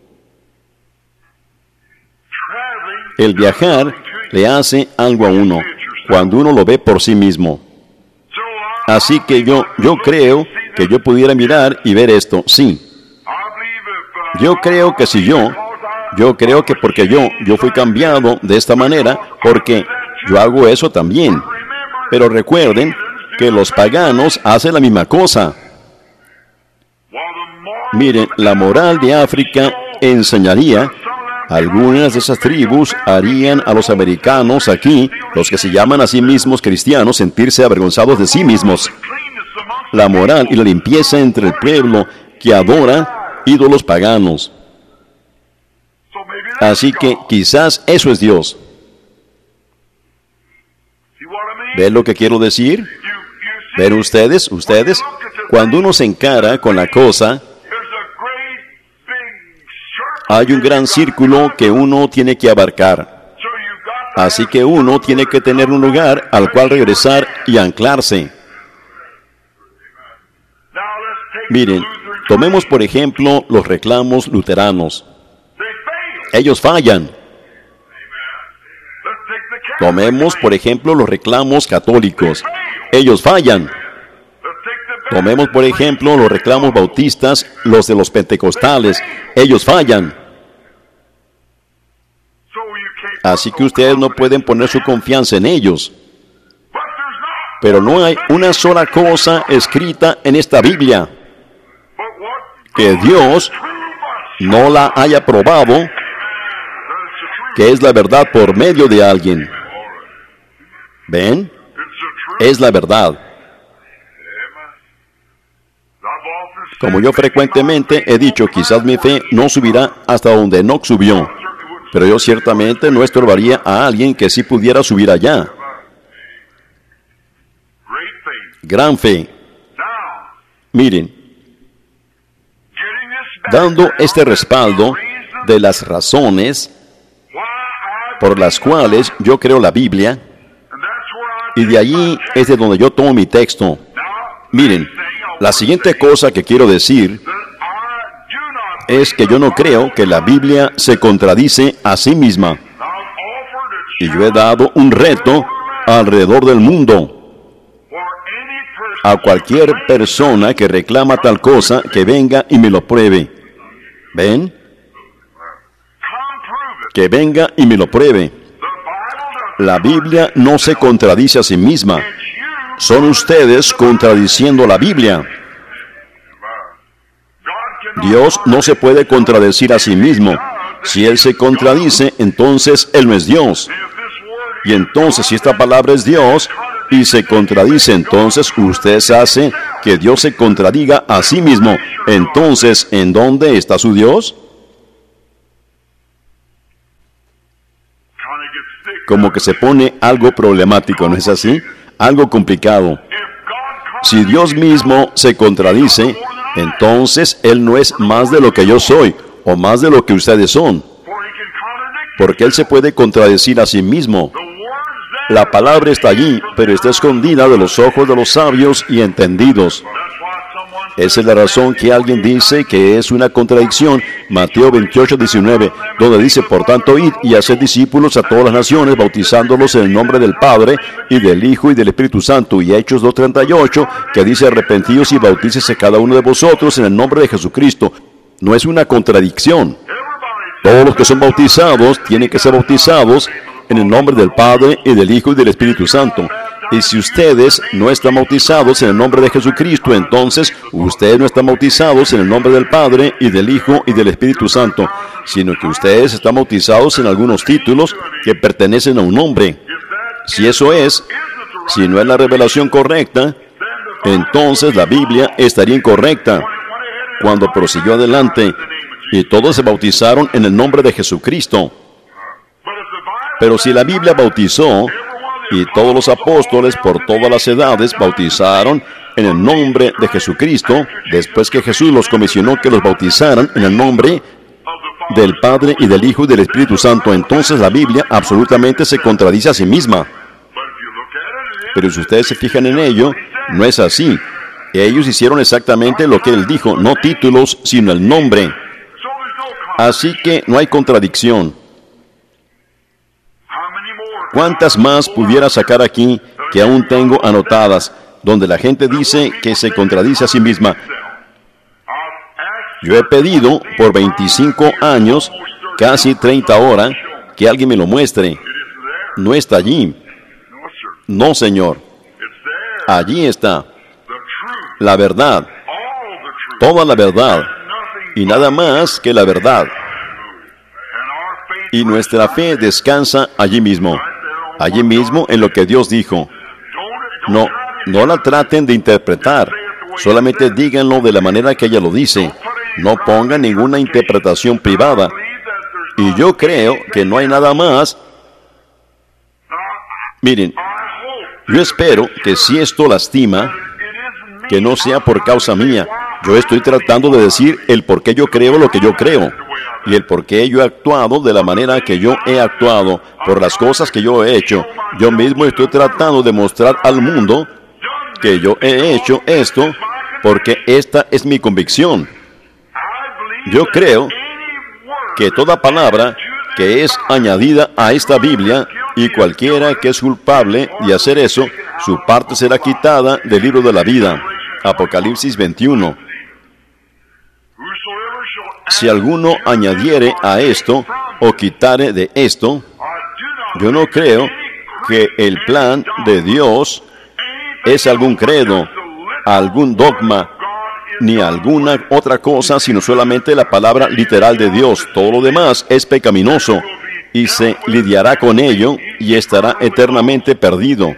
El viajar le hace algo a uno cuando uno lo ve por sí mismo. Así que yo creo que yo pudiera mirar y ver esto, sí. Yo creo que si yo creo que porque yo fui cambiado de esta manera, porque yo hago eso también. Pero recuerden que los paganos hacen la misma cosa. Miren, la moral de África enseñaría, algunas de esas tribus harían a los americanos aquí, los que se llaman a sí mismos cristianos, sentirse avergonzados de sí mismos. La moral y la limpieza entre el pueblo que adora ídolos paganos. Así que quizás eso es Dios. ¿Ven lo que quiero decir? ¿Ven ustedes? Cuando uno se encara con la cosa, hay un gran círculo que uno tiene que abarcar. Así que uno tiene que tener un lugar al cual regresar y anclarse. Miren, tomemos por ejemplo los reclamos luteranos. Ellos fallan. Tomemos por ejemplo los reclamos católicos. Ellos fallan. Tomemos por ejemplo los reclamos bautistas, los de los pentecostales. Ellos fallan. Así que ustedes no pueden poner su confianza en ellos. Pero no hay una sola cosa escrita en esta Biblia que Dios no la haya probado, que es la verdad por medio de alguien. ¿Ven? Es la verdad. Como yo frecuentemente he dicho, quizás mi fe no subirá hasta donde Enoc subió, pero yo ciertamente no estorbaría a alguien que sí pudiera subir allá. Gran fe. Miren, dando este respaldo de las razones por las cuales yo creo la Biblia, y de allí es de donde yo tomo mi texto. Miren, la siguiente cosa que quiero decir es que yo no creo que la Biblia se contradice a sí misma. Y yo he dado un reto alrededor del mundo a cualquier persona que reclama tal cosa, que venga y me lo pruebe. ¿Ven? Que venga y me lo pruebe. La Biblia no se contradice a sí misma. Son ustedes contradiciendo la Biblia. Dios no se puede contradecir a sí mismo. Si Él se contradice, entonces Él no es Dios. Y entonces, si esta palabra es Dios y se contradice, entonces usted hace que Dios se contradiga a sí mismo. Entonces, ¿en dónde está su Dios? Como que se pone algo problemático, ¿no es así? Algo complicado. Si Dios mismo se contradice, entonces Él no es más de lo que yo soy, o más de lo que ustedes son. Porque Él se puede contradecir a sí mismo. La palabra está allí, pero está escondida de los ojos de los sabios y entendidos. Esa es la razón que alguien dice que es una contradicción. Mateo 28:19, donde dice, por tanto, id y haced discípulos a todas las naciones, bautizándolos en el nombre del Padre, y del Hijo, y del Espíritu Santo. Y Hechos 2:38, que dice, arrepentíos y bautícese cada uno de vosotros en el nombre de Jesucristo. No es una contradicción. Todos los que son bautizados tienen que ser bautizados en el nombre del Padre, y del Hijo, y del Espíritu Santo. Y si ustedes no están bautizados en el nombre de Jesucristo, entonces ustedes no están bautizados en el nombre del Padre, y del Hijo, y del Espíritu Santo, sino que ustedes están bautizados en algunos títulos que pertenecen a un hombre. Si eso es, si no es la revelación correcta, entonces la Biblia estaría incorrecta. Cuando prosiguió adelante, y todos se bautizaron en el nombre de Jesucristo. Pero si la Biblia bautizó, y todos los apóstoles por todas las edades bautizaron en el nombre de Jesucristo, después que Jesús los comisionó que los bautizaran en el nombre del Padre y del Hijo y del Espíritu Santo, entonces la Biblia absolutamente se contradice a sí misma. Pero si ustedes se fijan en ello, no es así. Ellos hicieron exactamente lo que Él dijo, no títulos, sino el nombre. Así que no hay contradicción. ¿Cuántas más pudiera sacar aquí que aún tengo anotadas, donde la gente dice que se contradice a sí misma? Yo he pedido por 25 años, casi 30 horas, que alguien me lo muestre. No está allí. No, Señor. Allí está. La verdad. Toda la verdad. Y nada más que la verdad. Y nuestra fe descansa allí mismo. Allí mismo en lo que Dios dijo. No la traten de interpretar. Solamente díganlo de la manera que ella lo dice. No pongan ninguna interpretación privada. Y yo creo que no hay nada más. Miren, yo espero que si esto lastima, que no sea por causa mía. Yo estoy tratando de decir el por qué yo creo lo que yo creo. Y el por qué yo he actuado de la manera que yo he actuado, por las cosas que yo he hecho. Yo mismo estoy tratando de mostrar al mundo que yo he hecho esto, porque esta es mi convicción. Yo creo que toda palabra que es añadida a esta Biblia, y cualquiera que es culpable de hacer eso, su parte será quitada del libro de la vida. Apocalipsis 21. Si alguno añadiere a esto, o quitare de esto, yo no creo que el plan de Dios es algún credo, algún dogma, ni alguna otra cosa, sino solamente la palabra literal de Dios. Todo lo demás es pecaminoso, y se lidiará con ello, y estará eternamente perdido.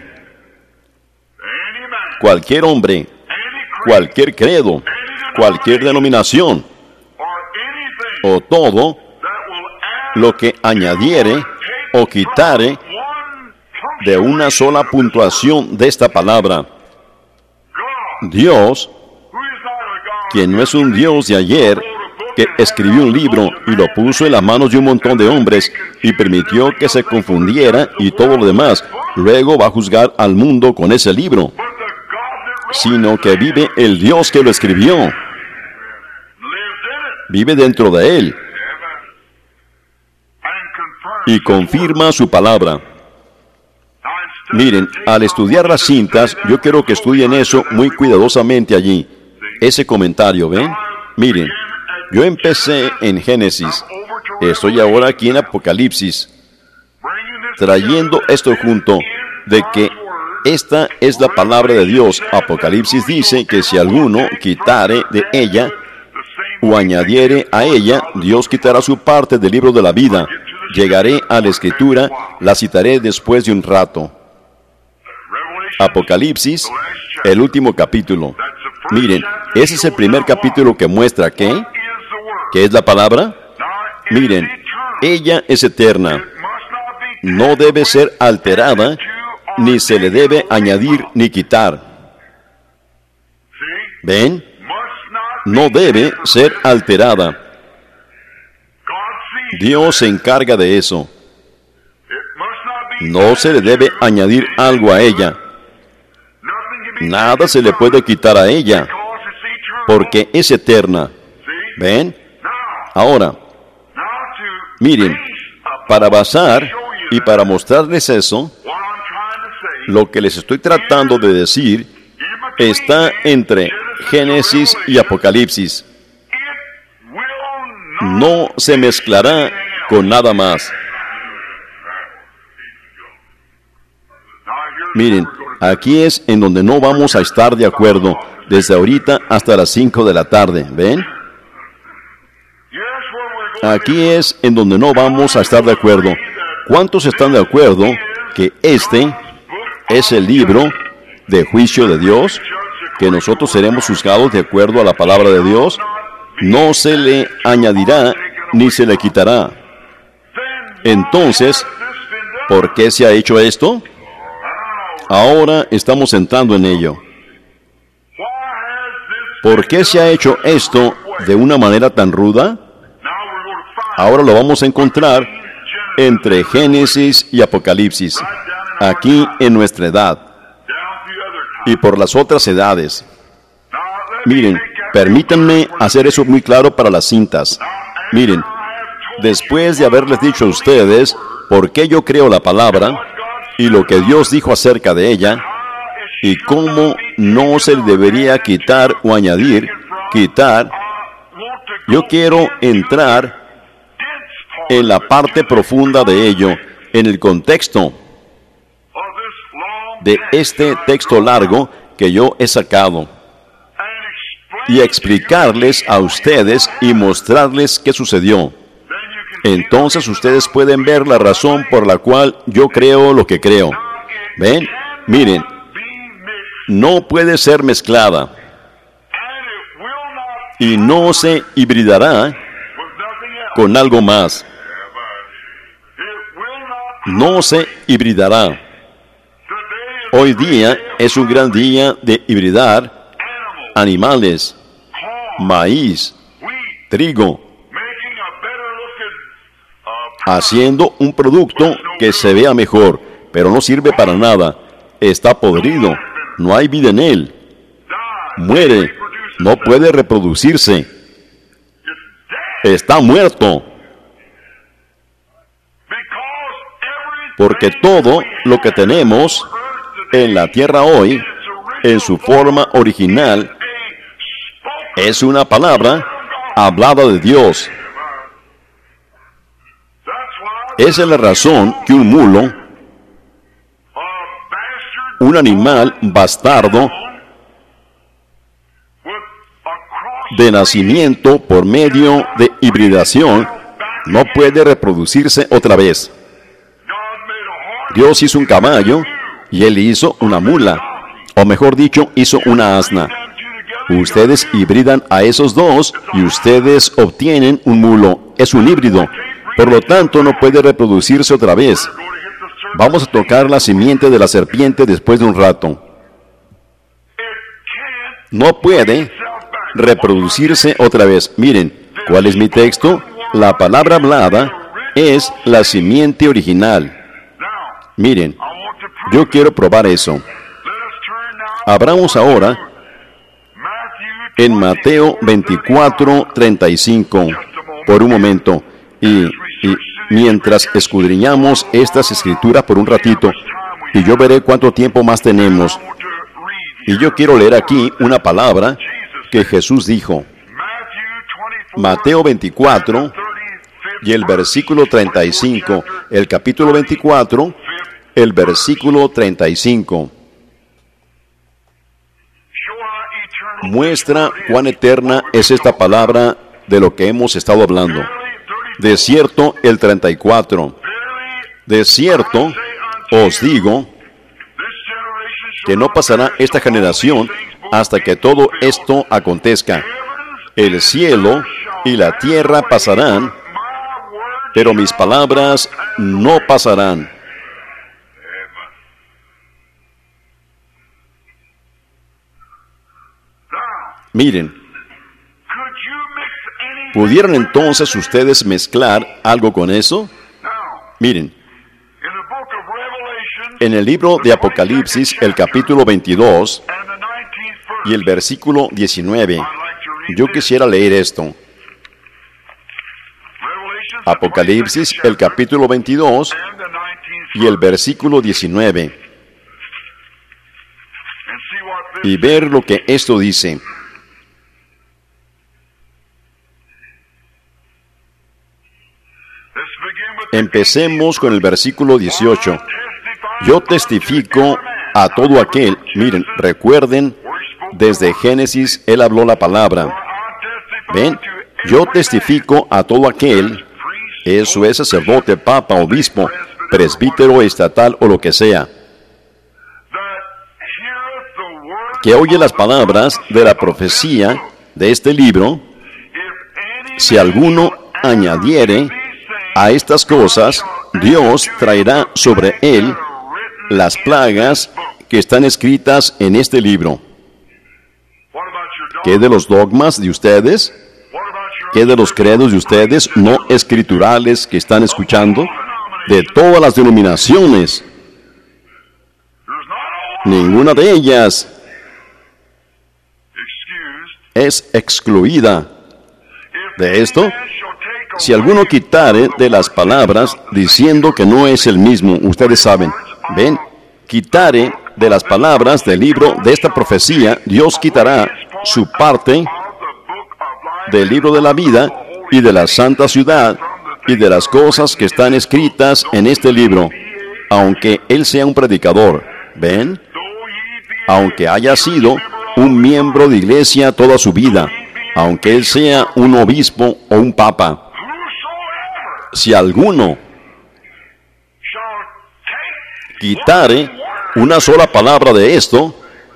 Cualquier hombre, cualquier credo, cualquier denominación, o todo lo que añadiere o quitare de una sola puntuación de esta palabra. Dios, quien no es un Dios de ayer, que escribió un libro y lo puso en las manos de un montón de hombres y permitió que se confundiera y todo lo demás, luego va a juzgar al mundo con ese libro, sino que vive el Dios que lo escribió. Vive dentro de él y confirma su palabra. Miren, al estudiar las cintas, yo quiero que estudien eso muy cuidadosamente allí. Ese comentario, ¿ven? Miren, yo empecé en Génesis. Estoy ahora aquí en Apocalipsis, trayendo esto junto, de que esta es la palabra de Dios. Apocalipsis dice que si alguno quitare de ella, o añadiere a ella, Dios quitará su parte del libro de la vida. Llegaré a la Escritura, la citaré después de un rato. Apocalipsis, el último capítulo. Miren, ese es el primer capítulo que muestra ¿qué es la palabra? Miren, ella es eterna. No debe ser alterada, ni se le debe añadir ni quitar. ¿Ven? No debe ser alterada. Dios se encarga de eso. No se le debe añadir algo a ella. Nada se le puede quitar a ella, porque es eterna. ¿Ven? Ahora, miren, para basar y para mostrarles eso, lo que les estoy tratando de decir está entre Génesis y Apocalipsis. No se mezclará con nada más. Miren, aquí es en donde no vamos a estar de acuerdo, desde ahorita hasta las 5 de la tarde, ¿ven? Aquí es en donde no vamos a estar de acuerdo. ¿Cuántos están de acuerdo que este es el libro de juicio de Dios? Que nosotros seremos juzgados de acuerdo a la palabra de Dios. No se le añadirá ni se le quitará. Entonces, ¿por qué se ha hecho esto? Ahora estamos entrando en ello. ¿Por qué se ha hecho esto de una manera tan ruda? Ahora lo vamos a encontrar entre Génesis y Apocalipsis, aquí en nuestra edad y por las otras edades. Miren, permítanme hacer eso muy claro para las cintas. Miren, después de haberles dicho a ustedes por qué yo creo la palabra y lo que Dios dijo acerca de ella y cómo no se le debería quitar o añadir, yo quiero entrar en la parte profunda de ello, en el contexto de este texto largo que yo he sacado, y explicarles a ustedes y mostrarles qué sucedió. Entonces ustedes pueden ver la razón por la cual yo creo lo que creo. ¿Ven? Miren, no puede ser mezclada y no se hibridará con algo más. No se hibridará. Hoy día es un gran día de hibridar animales, maíz, trigo, haciendo un producto que se vea mejor, pero no sirve para nada. Está podrido, no hay vida en él. Muere, no puede reproducirse. Está muerto. Porque todo lo que tenemos en la tierra hoy, en su forma original, es una palabra hablada de Dios. Esa es la razón que un mulo, un animal bastardo, de nacimiento por medio de hibridación, no puede reproducirse otra vez. Dios hizo un caballo y Él hizo una mula, o mejor dicho, hizo una asna. Ustedes hibridan a esos dos y ustedes obtienen un mulo. Es un híbrido. Por lo tanto, no puede reproducirse otra vez. Vamos a tocar la simiente de la serpiente después de un rato. No puede reproducirse otra vez. Miren, ¿cuál es mi texto? La palabra hablada es la simiente original. Miren, yo quiero probar eso. Abramos ahora en Mateo 24:35 por un momento. Y mientras escudriñamos estas escrituras por un ratito, y yo veré cuánto tiempo más tenemos. Y yo quiero leer aquí una palabra que Jesús dijo. Mateo 24 y el versículo 35. El capítulo 24, el versículo 35. Muestra cuán eterna es esta palabra de lo que hemos estado hablando. De cierto, el 34. De cierto, os digo que no pasará esta generación hasta que todo esto acontezca. El cielo y la tierra pasarán, pero mis palabras no pasarán. Miren, ¿pudieron entonces ustedes mezclar algo con eso? Miren, en el libro de Apocalipsis, el capítulo 22 y el versículo 19, yo quisiera leer esto. Apocalipsis, el capítulo 22 y el versículo 19. Y ver lo que esto dice. Empecemos con el versículo 18. Yo testifico a todo aquel, miren, recuerden, desde Génesis Él habló la palabra. ¿Ven? Yo testifico a todo aquel, eso es sacerdote, papa, obispo, presbítero, estatal o lo que sea, que oye las palabras de la profecía de este libro, si alguno añadiere a estas cosas, Dios traerá sobre él las plagas que están escritas en este libro. ¿Qué de los dogmas de ustedes? ¿Qué de los credos de ustedes no escriturales que están escuchando? De todas las denominaciones. Ninguna de ellas es excluida de esto. Si alguno quitare de las palabras diciendo que no es el mismo, ustedes saben, ven, quitare de las palabras del libro de esta profecía, Dios quitará su parte del libro de la vida y de la santa ciudad y de las cosas que están escritas en este libro, aunque él sea un predicador, ven, aunque haya sido un miembro de iglesia toda su vida, aunque él sea un obispo o un papa. Si alguno quitare una sola palabra de esto,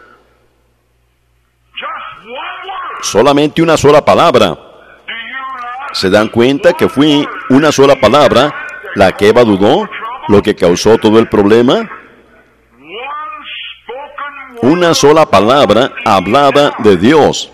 solamente una sola palabra, ¿se dan cuenta que fue una sola palabra la que Eva dudó, lo que causó todo el problema? Una sola palabra hablada de Dios.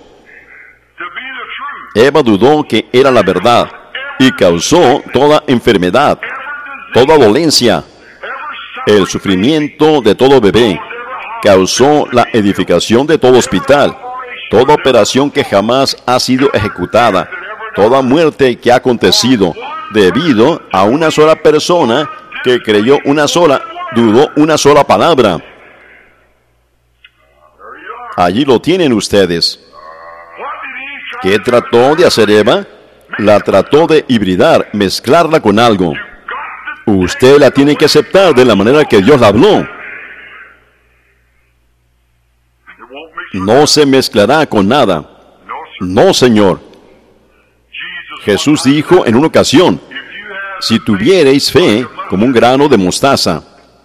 Eva dudó que era la verdad y causó toda enfermedad, toda dolencia, el sufrimiento de todo bebé, causó la edificación de todo hospital, toda operación que jamás ha sido ejecutada, toda muerte que ha acontecido, debido a una sola persona que creyó dudó una sola palabra. Allí lo tienen ustedes. ¿Qué trató de hacer Eva? La trató de hibridar, mezclarla con algo. Usted la tiene que aceptar de la manera que Dios la habló. No se mezclará con nada. No, Señor. Jesús dijo en una ocasión, si tuviereis fe como un grano de mostaza.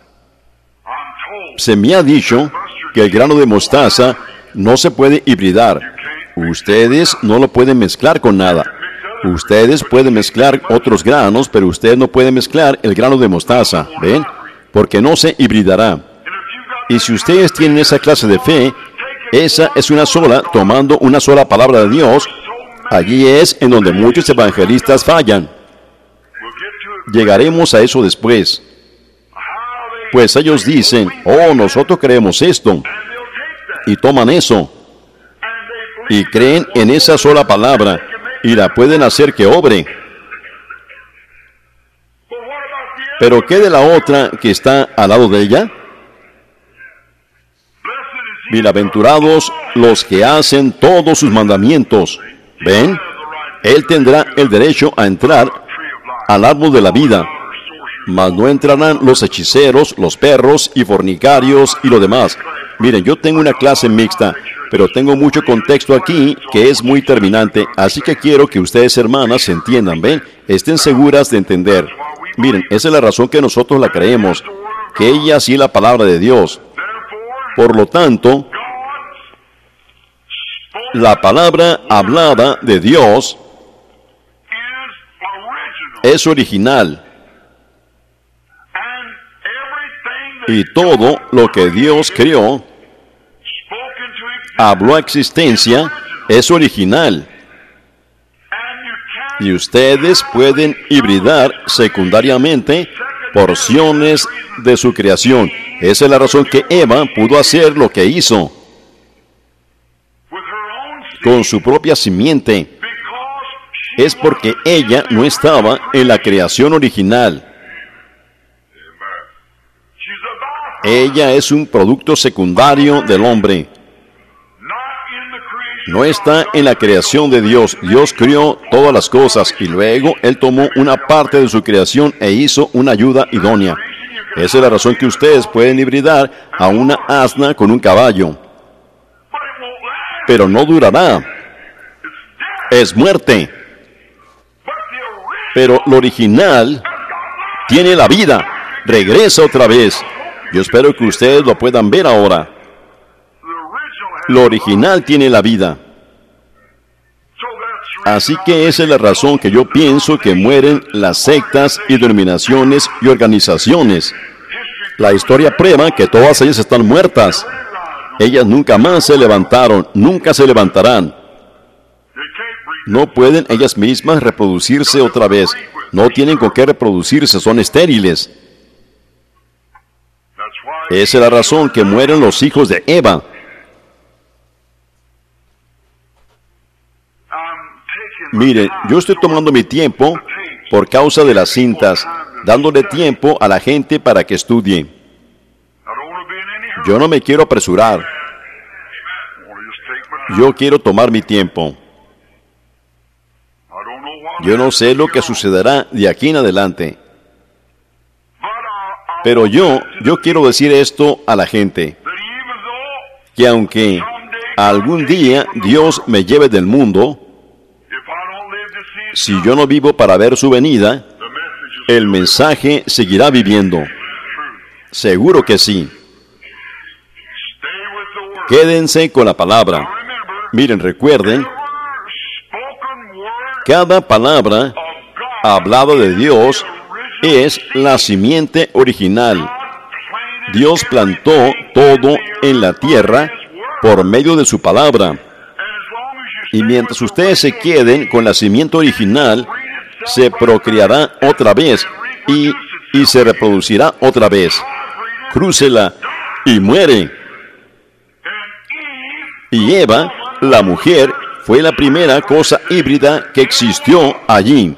Se me ha dicho que el grano de mostaza no se puede hibridar. Ustedes no lo pueden mezclar con nada. Ustedes pueden mezclar otros granos, pero usted no puede mezclar el grano de mostaza, ¿ven? Porque no se hibridará. Y si ustedes tienen esa clase de fe, esa es una sola, tomando una sola palabra de Dios, allí es en donde muchos evangelistas fallan. Llegaremos a eso después. Pues ellos dicen, oh, nosotros creemos esto, y toman eso, y creen en esa sola palabra, y la pueden hacer que obre. Pero ¿qué de la otra que está al lado de ella? Bienaventurados los que hacen todos sus mandamientos. ¿Ven? Él tendrá el derecho a entrar al árbol de la vida, mas no entrarán los hechiceros, los perros y fornicarios y lo demás. Miren, yo tengo una clase mixta, pero tengo mucho contexto aquí que es muy terminante, así que quiero que ustedes, hermanas, se entiendan, ¿ven? Estén seguras de entender. Miren, esa es la razón que nosotros la creemos, que ella sí es la palabra de Dios. Por lo tanto, la palabra hablada de Dios es original. Y todo lo que Dios creó, habló a existencia, es original. Y ustedes pueden hibridar secundariamente porciones de su creación. Esa es la razón que Eva pudo hacer lo que hizo con su propia simiente. Es porque ella no estaba en la creación original. Ella es un producto secundario del hombre. No está en la creación de Dios. Dios creó todas las cosas y luego Él tomó una parte de su creación e hizo una ayuda idónea. Esa es la razón que ustedes pueden hibridar a una asna con un caballo. Pero no durará. Es muerte. Pero lo original tiene la vida. Regresa otra vez. Yo espero que ustedes lo puedan ver ahora. Lo original tiene la vida. Así que esa es la razón que yo pienso que mueren las sectas y denominaciones y organizaciones. La historia prueba que todas ellas están muertas. Ellas nunca más se levantaron, nunca se levantarán. No pueden ellas mismas reproducirse otra vez. No tienen con qué reproducirse, son estériles. Esa es la razón que mueren los hijos de Eva. Miren, yo estoy tomando mi tiempo por causa de las cintas, dándole tiempo a la gente para que estudie. Yo no me quiero apresurar. Yo quiero tomar mi tiempo. Yo no sé lo que sucederá de aquí en adelante. Pero yo quiero decir esto a la gente, que aunque algún día Dios me lleve del mundo, si yo no vivo para ver su venida, el mensaje seguirá viviendo. Seguro que sí. Quédense con la palabra. Miren, recuerden, cada palabra hablada de Dios es la simiente original. Dios plantó todo en la tierra por medio de su palabra. Y mientras ustedes se queden con la simiente original, se procreará otra vez y se reproducirá otra vez. Crúcela y muere. Y Eva, la mujer, fue la primera cosa híbrida que existió allí.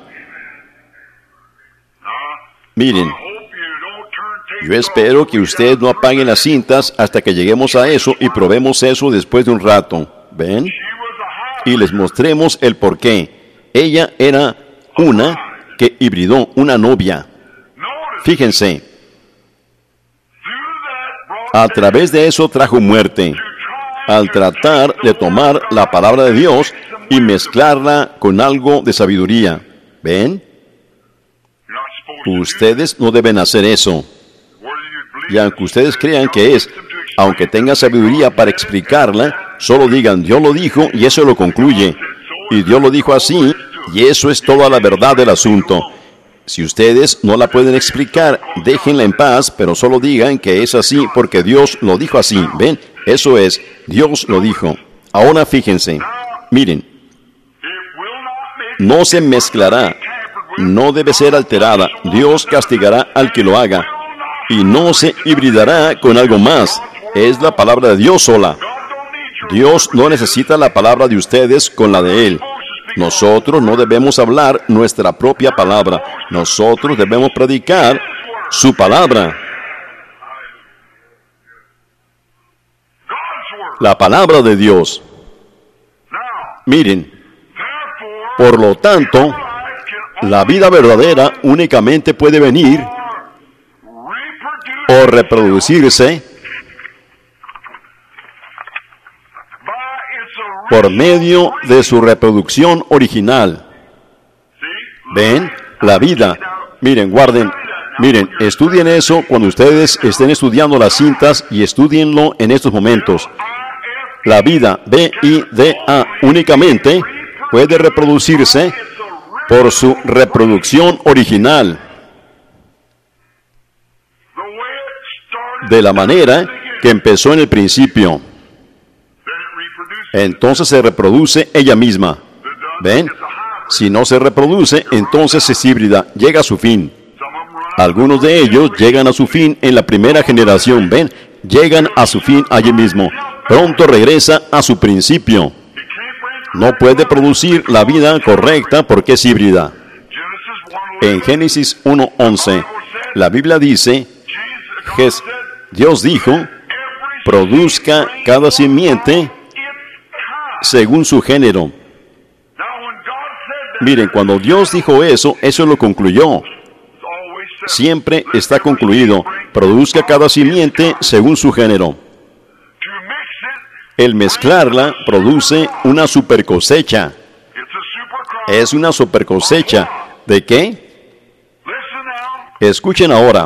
Miren, yo espero que ustedes no apaguen las cintas hasta que lleguemos a eso y probemos eso después de un rato. ¿Ven? Y les mostremos el porqué. Ella era una que hibridó, una novia. Fíjense, a través de eso trajo muerte, al tratar de tomar la palabra de Dios y mezclarla con algo de sabiduría. ¿Ven? Ustedes no deben hacer eso. Y aunque ustedes crean que es, aunque tengan sabiduría para explicarla, solo digan, Dios lo dijo y eso lo concluye. Y Dios lo dijo así y eso es toda la verdad del asunto. Si ustedes no la pueden explicar, déjenla en paz, pero solo digan que es así porque Dios lo dijo así. ¿Ven? Eso es, Dios lo dijo. Ahora fíjense, miren, no se mezclará, no debe ser alterada. Dios castigará al que lo haga. Y no se hibridará con algo más. Es la palabra de Dios sola. Dios no necesita la palabra de ustedes con la de Él. Nosotros no debemos hablar nuestra propia palabra. Nosotros debemos predicar su palabra. La palabra de Dios. Miren, por lo tanto, la vida verdadera únicamente puede venir o reproducirse por medio de su reproducción original. ¿Ven? La vida. Miren, guarden. Miren, estudien eso cuando ustedes estén estudiando las cintas y estudienlo en estos momentos. La vida, V-I-D-A, únicamente puede reproducirse por su reproducción original. De la manera que empezó en el principio. Entonces se reproduce ella misma. ¿Ven? Si no se reproduce, entonces es híbrida, llega a su fin. Algunos de ellos llegan a su fin en la primera generación. ¿Ven? Llegan a su fin allí mismo. Pronto regresa a su principio. No puede producir la vida correcta porque es híbrida. En Génesis 1:11, la Biblia dice, Dios dijo, produzca cada simiente según su género. Miren, cuando Dios dijo eso, eso lo concluyó. Siempre está concluido. Produzca cada simiente según su género. El mezclarla produce una super cosecha. Es una super cosecha. ¿De qué? Escuchen ahora.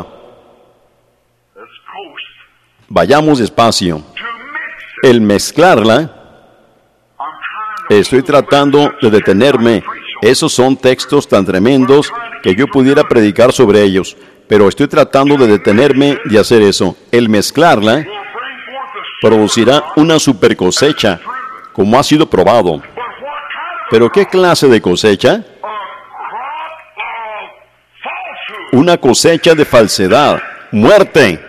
Vayamos despacio. El mezclarla, estoy tratando de detenerme. Esos son textos tan tremendos que yo pudiera predicar sobre ellos, pero estoy tratando de detenerme de hacer eso. El mezclarla producirá una super cosecha, como ha sido probado. ¿Pero qué clase de cosecha? Una cosecha de falsedad, muerte.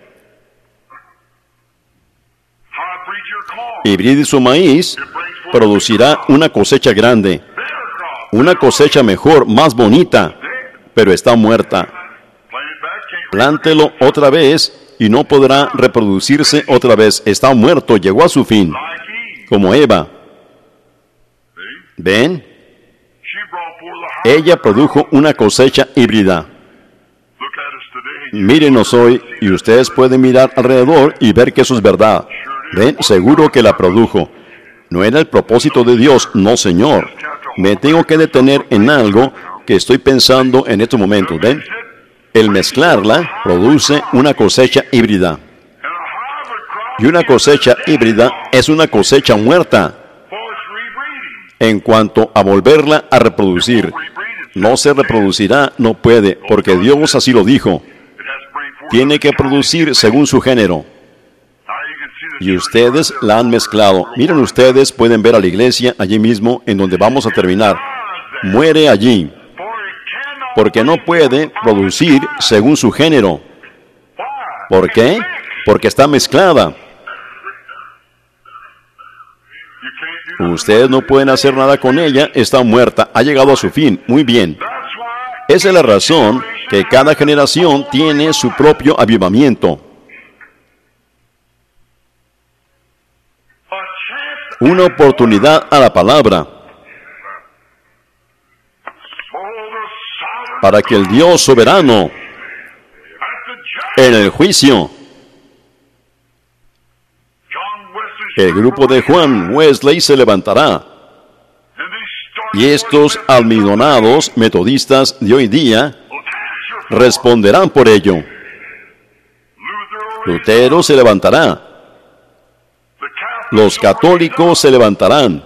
Hibride su maíz, producirá una cosecha grande, una cosecha mejor, más bonita, pero está muerta. Plántelo otra vez y no podrá reproducirse otra vez. Está muerto, llegó a su fin, como Eva. ¿Ven? Ella produjo una cosecha híbrida. Mírenos hoy y ustedes pueden mirar alrededor y ver que eso es verdad. ¿Ven? Seguro que la produjo. No era el propósito de Dios, no, Señor. Me tengo que detener en algo que estoy pensando en estos momentos. ¿Ven? El mezclarla produce una cosecha híbrida. Y una cosecha híbrida es una cosecha muerta. En cuanto a volverla a reproducir, no se reproducirá, no puede, porque Dios así lo dijo. Tiene que producir según su género. Y ustedes la han mezclado. Miren, ustedes pueden ver a la iglesia allí mismo en donde vamos a terminar. Muere allí, porque no puede producir según su género. ¿Por qué? Porque está mezclada. Ustedes no pueden hacer nada con ella, está muerta, ha llegado a su fin. Muy bien. Esa es la razón que cada generación tiene su propio avivamiento. Una oportunidad a la palabra. Para que el Dios soberano, en el juicio, el grupo de Juan Wesley se levantará. Y estos almidonados metodistas de hoy día responderán por ello. Lutero se levantará. Los católicos se levantarán.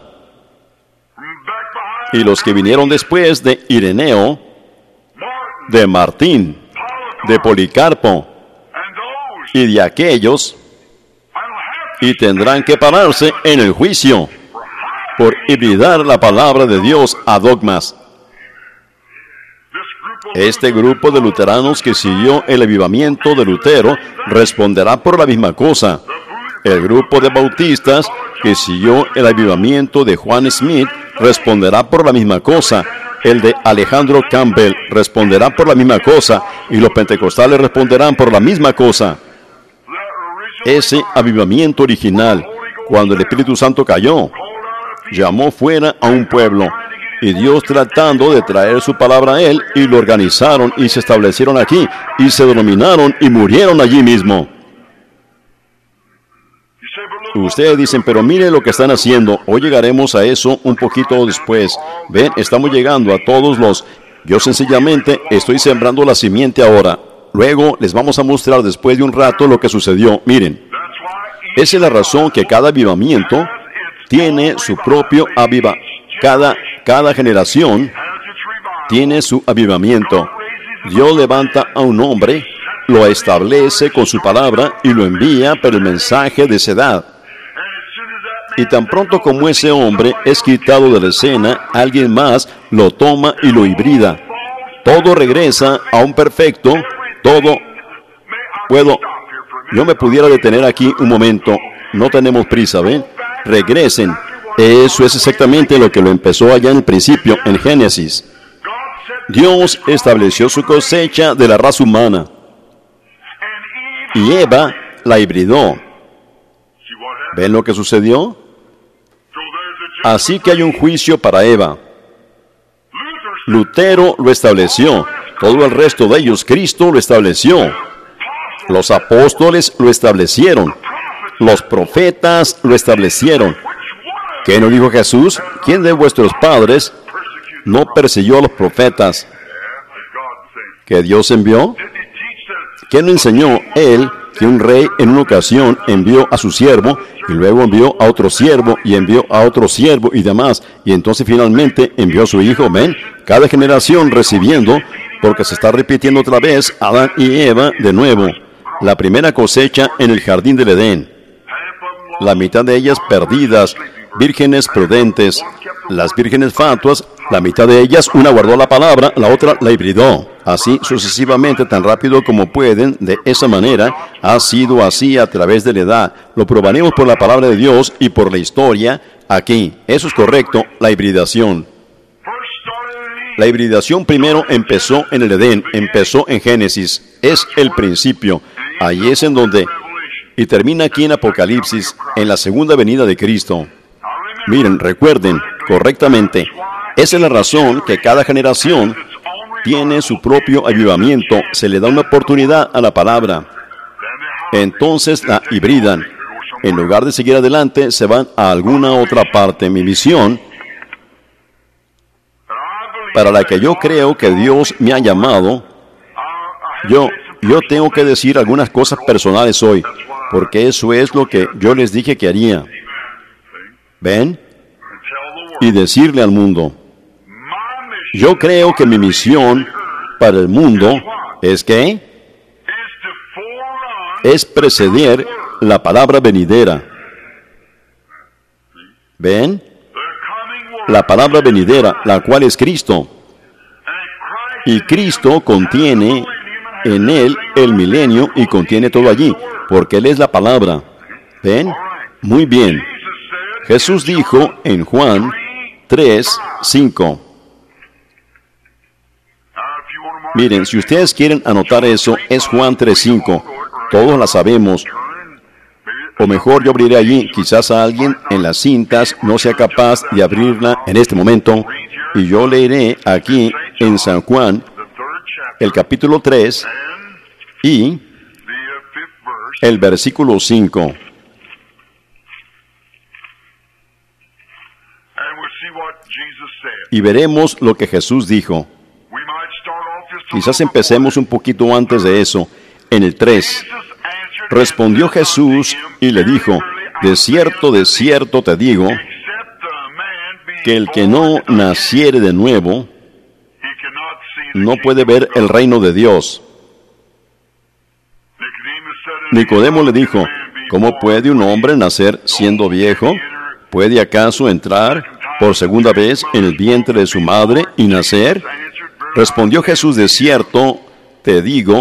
Y los que vinieron después de Ireneo, de Martín, de Policarpo y de aquellos, y tendrán que pararse en el juicio por hibridar la palabra de Dios a dogmas. Este grupo de luteranos que siguió el avivamiento de Lutero responderá por la misma cosa. El grupo de bautistas que siguió el avivamiento de Juan Smith responderá por la misma cosa. El de Alejandro Campbell responderá por la misma cosa. Y los pentecostales responderán por la misma cosa. Ese avivamiento original, cuando el Espíritu Santo cayó, llamó fuera a un pueblo, y Dios tratando de traer su palabra a él, y lo organizaron y se establecieron aquí, y se denominaron y murieron allí mismo. Ustedes dicen, pero mire lo que están haciendo. Hoy llegaremos a eso un poquito después. Ven, estamos llegando a todos los... Yo sencillamente estoy sembrando la simiente ahora. Luego les vamos a mostrar después de un rato lo que sucedió. Miren, esa es la razón que cada avivamiento tiene su propio cada generación tiene su avivamiento. Dios levanta a un hombre, lo establece con su palabra y lo envía por el mensaje de esa edad. Y tan pronto como ese hombre es quitado de la escena, alguien más lo toma y lo hibrida. Todo regresa a un perfecto, todo. Yo me pudiera detener aquí un momento. No tenemos prisa, ¿ven? Regresen. Eso es exactamente lo que lo empezó allá en el principio, en Génesis. Dios estableció su cosecha de la raza humana. Y Eva la hibridó. ¿Ven lo que sucedió? Así que hay un juicio para Eva. Lutero lo estableció. Todo el resto de ellos, Cristo lo estableció. Los apóstoles lo establecieron. Los profetas lo establecieron. ¿Qué nos dijo Jesús? ¿Quién de vuestros padres no persiguió a los profetas que Dios envió? ¿Quién no enseñó él que un rey en una ocasión envió a su siervo y luego envió a otro siervo y envió a otro siervo y demás, y entonces finalmente envió a su hijo? ¿Ven? Cada generación recibiendo, porque se está repitiendo otra vez Adán y Eva de nuevo. La primera cosecha en el jardín del Edén. La mitad de ellas perdidas, vírgenes prudentes. Las vírgenes fatuas, la mitad de ellas, una guardó la palabra, la otra la hibridó. Así sucesivamente, tan rápido como pueden. De esa manera, ha sido así a través de la edad. Lo probaremos por la palabra de Dios y por la historia aquí. Eso es correcto, la hibridación. La hibridación primero empezó en el Edén, empezó en Génesis. Es el principio. Ahí es en donde... Y termina aquí en Apocalipsis, en la segunda venida de Cristo. Miren, recuerden, correctamente, esa es la razón que cada generación tiene su propio avivamiento, se le da una oportunidad a la palabra. Entonces la hibridan. En lugar de seguir adelante, se van a alguna otra parte. Mi misión, para la que yo creo que Dios me ha llamado, yo tengo que decir algunas cosas personales hoy, porque eso es lo que yo les dije que haría. ¿Ven? Y decirle al mundo, yo creo que mi misión para el mundo es que es preceder la palabra venidera. ¿Ven? La palabra venidera, la cual es Cristo. Y Cristo contiene en Él el milenio y contiene todo allí, porque Él es la palabra. ¿Ven? Muy bien. Jesús dijo en Juan 3:5. Miren, si ustedes quieren anotar eso, es Juan 3:5. Todos la sabemos. O mejor, yo abriré allí. Quizás a alguien en las cintas no sea capaz de abrirla en este momento. Y yo leeré aquí en San Juan, el capítulo 3 y el versículo 5. Y veremos lo que Jesús dijo. Quizás empecemos un poquito antes de eso, en el 3. Respondió Jesús y le dijo, de cierto te digo, que el que no naciere de nuevo, no puede ver el reino de Dios. Nicodemo le dijo, ¿cómo puede un hombre nacer siendo viejo? ¿Puede acaso entrar por segunda vez en el vientre de su madre y nacer? Respondió Jesús, de cierto te digo,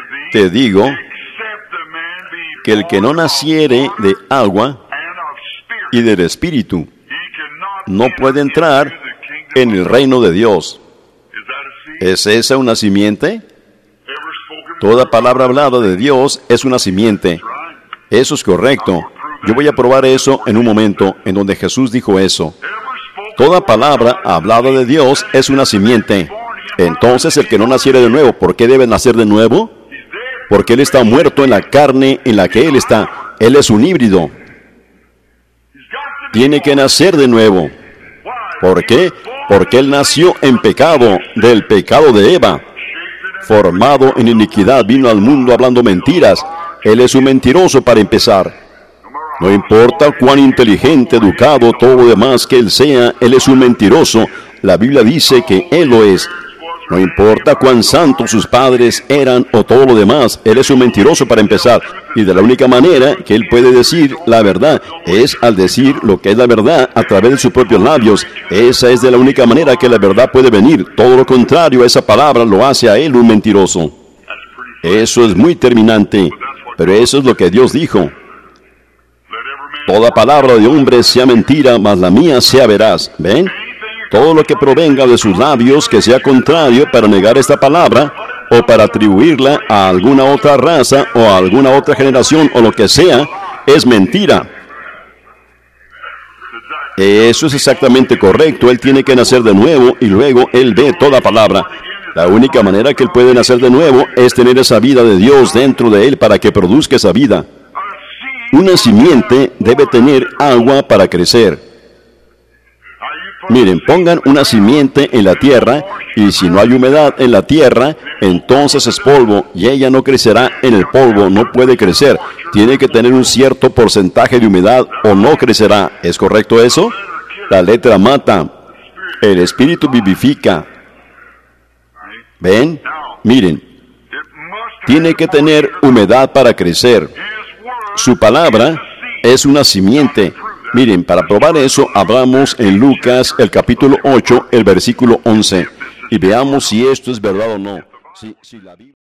que el que no naciere de agua y del Espíritu, no puede entrar en el reino de Dios. ¿Es esa una simiente? Toda palabra hablada de Dios es una simiente. Eso es correcto. Yo voy a probar eso en un momento, en donde Jesús dijo eso. Toda palabra hablada de Dios es una simiente. Entonces, el que no naciere de nuevo, ¿por qué debe nacer de nuevo? Porque Él está muerto en la carne en la que Él está. Él es un híbrido. Tiene que nacer de nuevo. ¿Por qué? Porque Él nació en pecado, del pecado de Eva. Formado en iniquidad, vino al mundo hablando mentiras. Él es un mentiroso para empezar. No importa cuán inteligente, educado, todo lo demás que Él sea, Él es un mentiroso. La Biblia dice que Él lo es. No importa cuán santos sus padres eran o todo lo demás, Él es un mentiroso para empezar. Y de la única manera que Él puede decir la verdad es al decir lo que es la verdad a través de sus propios labios. Esa es de la única manera que la verdad puede venir. Todo lo contrario, esa palabra lo hace a Él un mentiroso. Eso es muy terminante, pero eso es lo que Dios dijo. Toda palabra de hombre sea mentira, mas la mía sea veraz. ¿Ven? Todo lo que provenga de sus labios que sea contrario para negar esta palabra o para atribuirla a alguna otra raza o a alguna otra generación o lo que sea, es mentira. Eso es exactamente correcto. Él tiene que nacer de nuevo y luego Él ve toda palabra. La única manera que Él puede nacer de nuevo es tener esa vida de Dios dentro de Él para que produzca esa vida. Una simiente debe tener agua para crecer. Miren, pongan una simiente en la tierra y si no hay humedad en la tierra, entonces es polvo y ella no crecerá en el polvo, no puede crecer. Tiene que tener un cierto porcentaje de humedad o no crecerá. ¿Es correcto eso? La letra mata, el espíritu vivifica. ¿Ven? Miren, tiene que tener humedad para crecer. Su palabra es una simiente. Miren, para probar eso, abramos en Lucas el capítulo 8, el versículo 11, y veamos si esto es verdad o no. Si la Biblia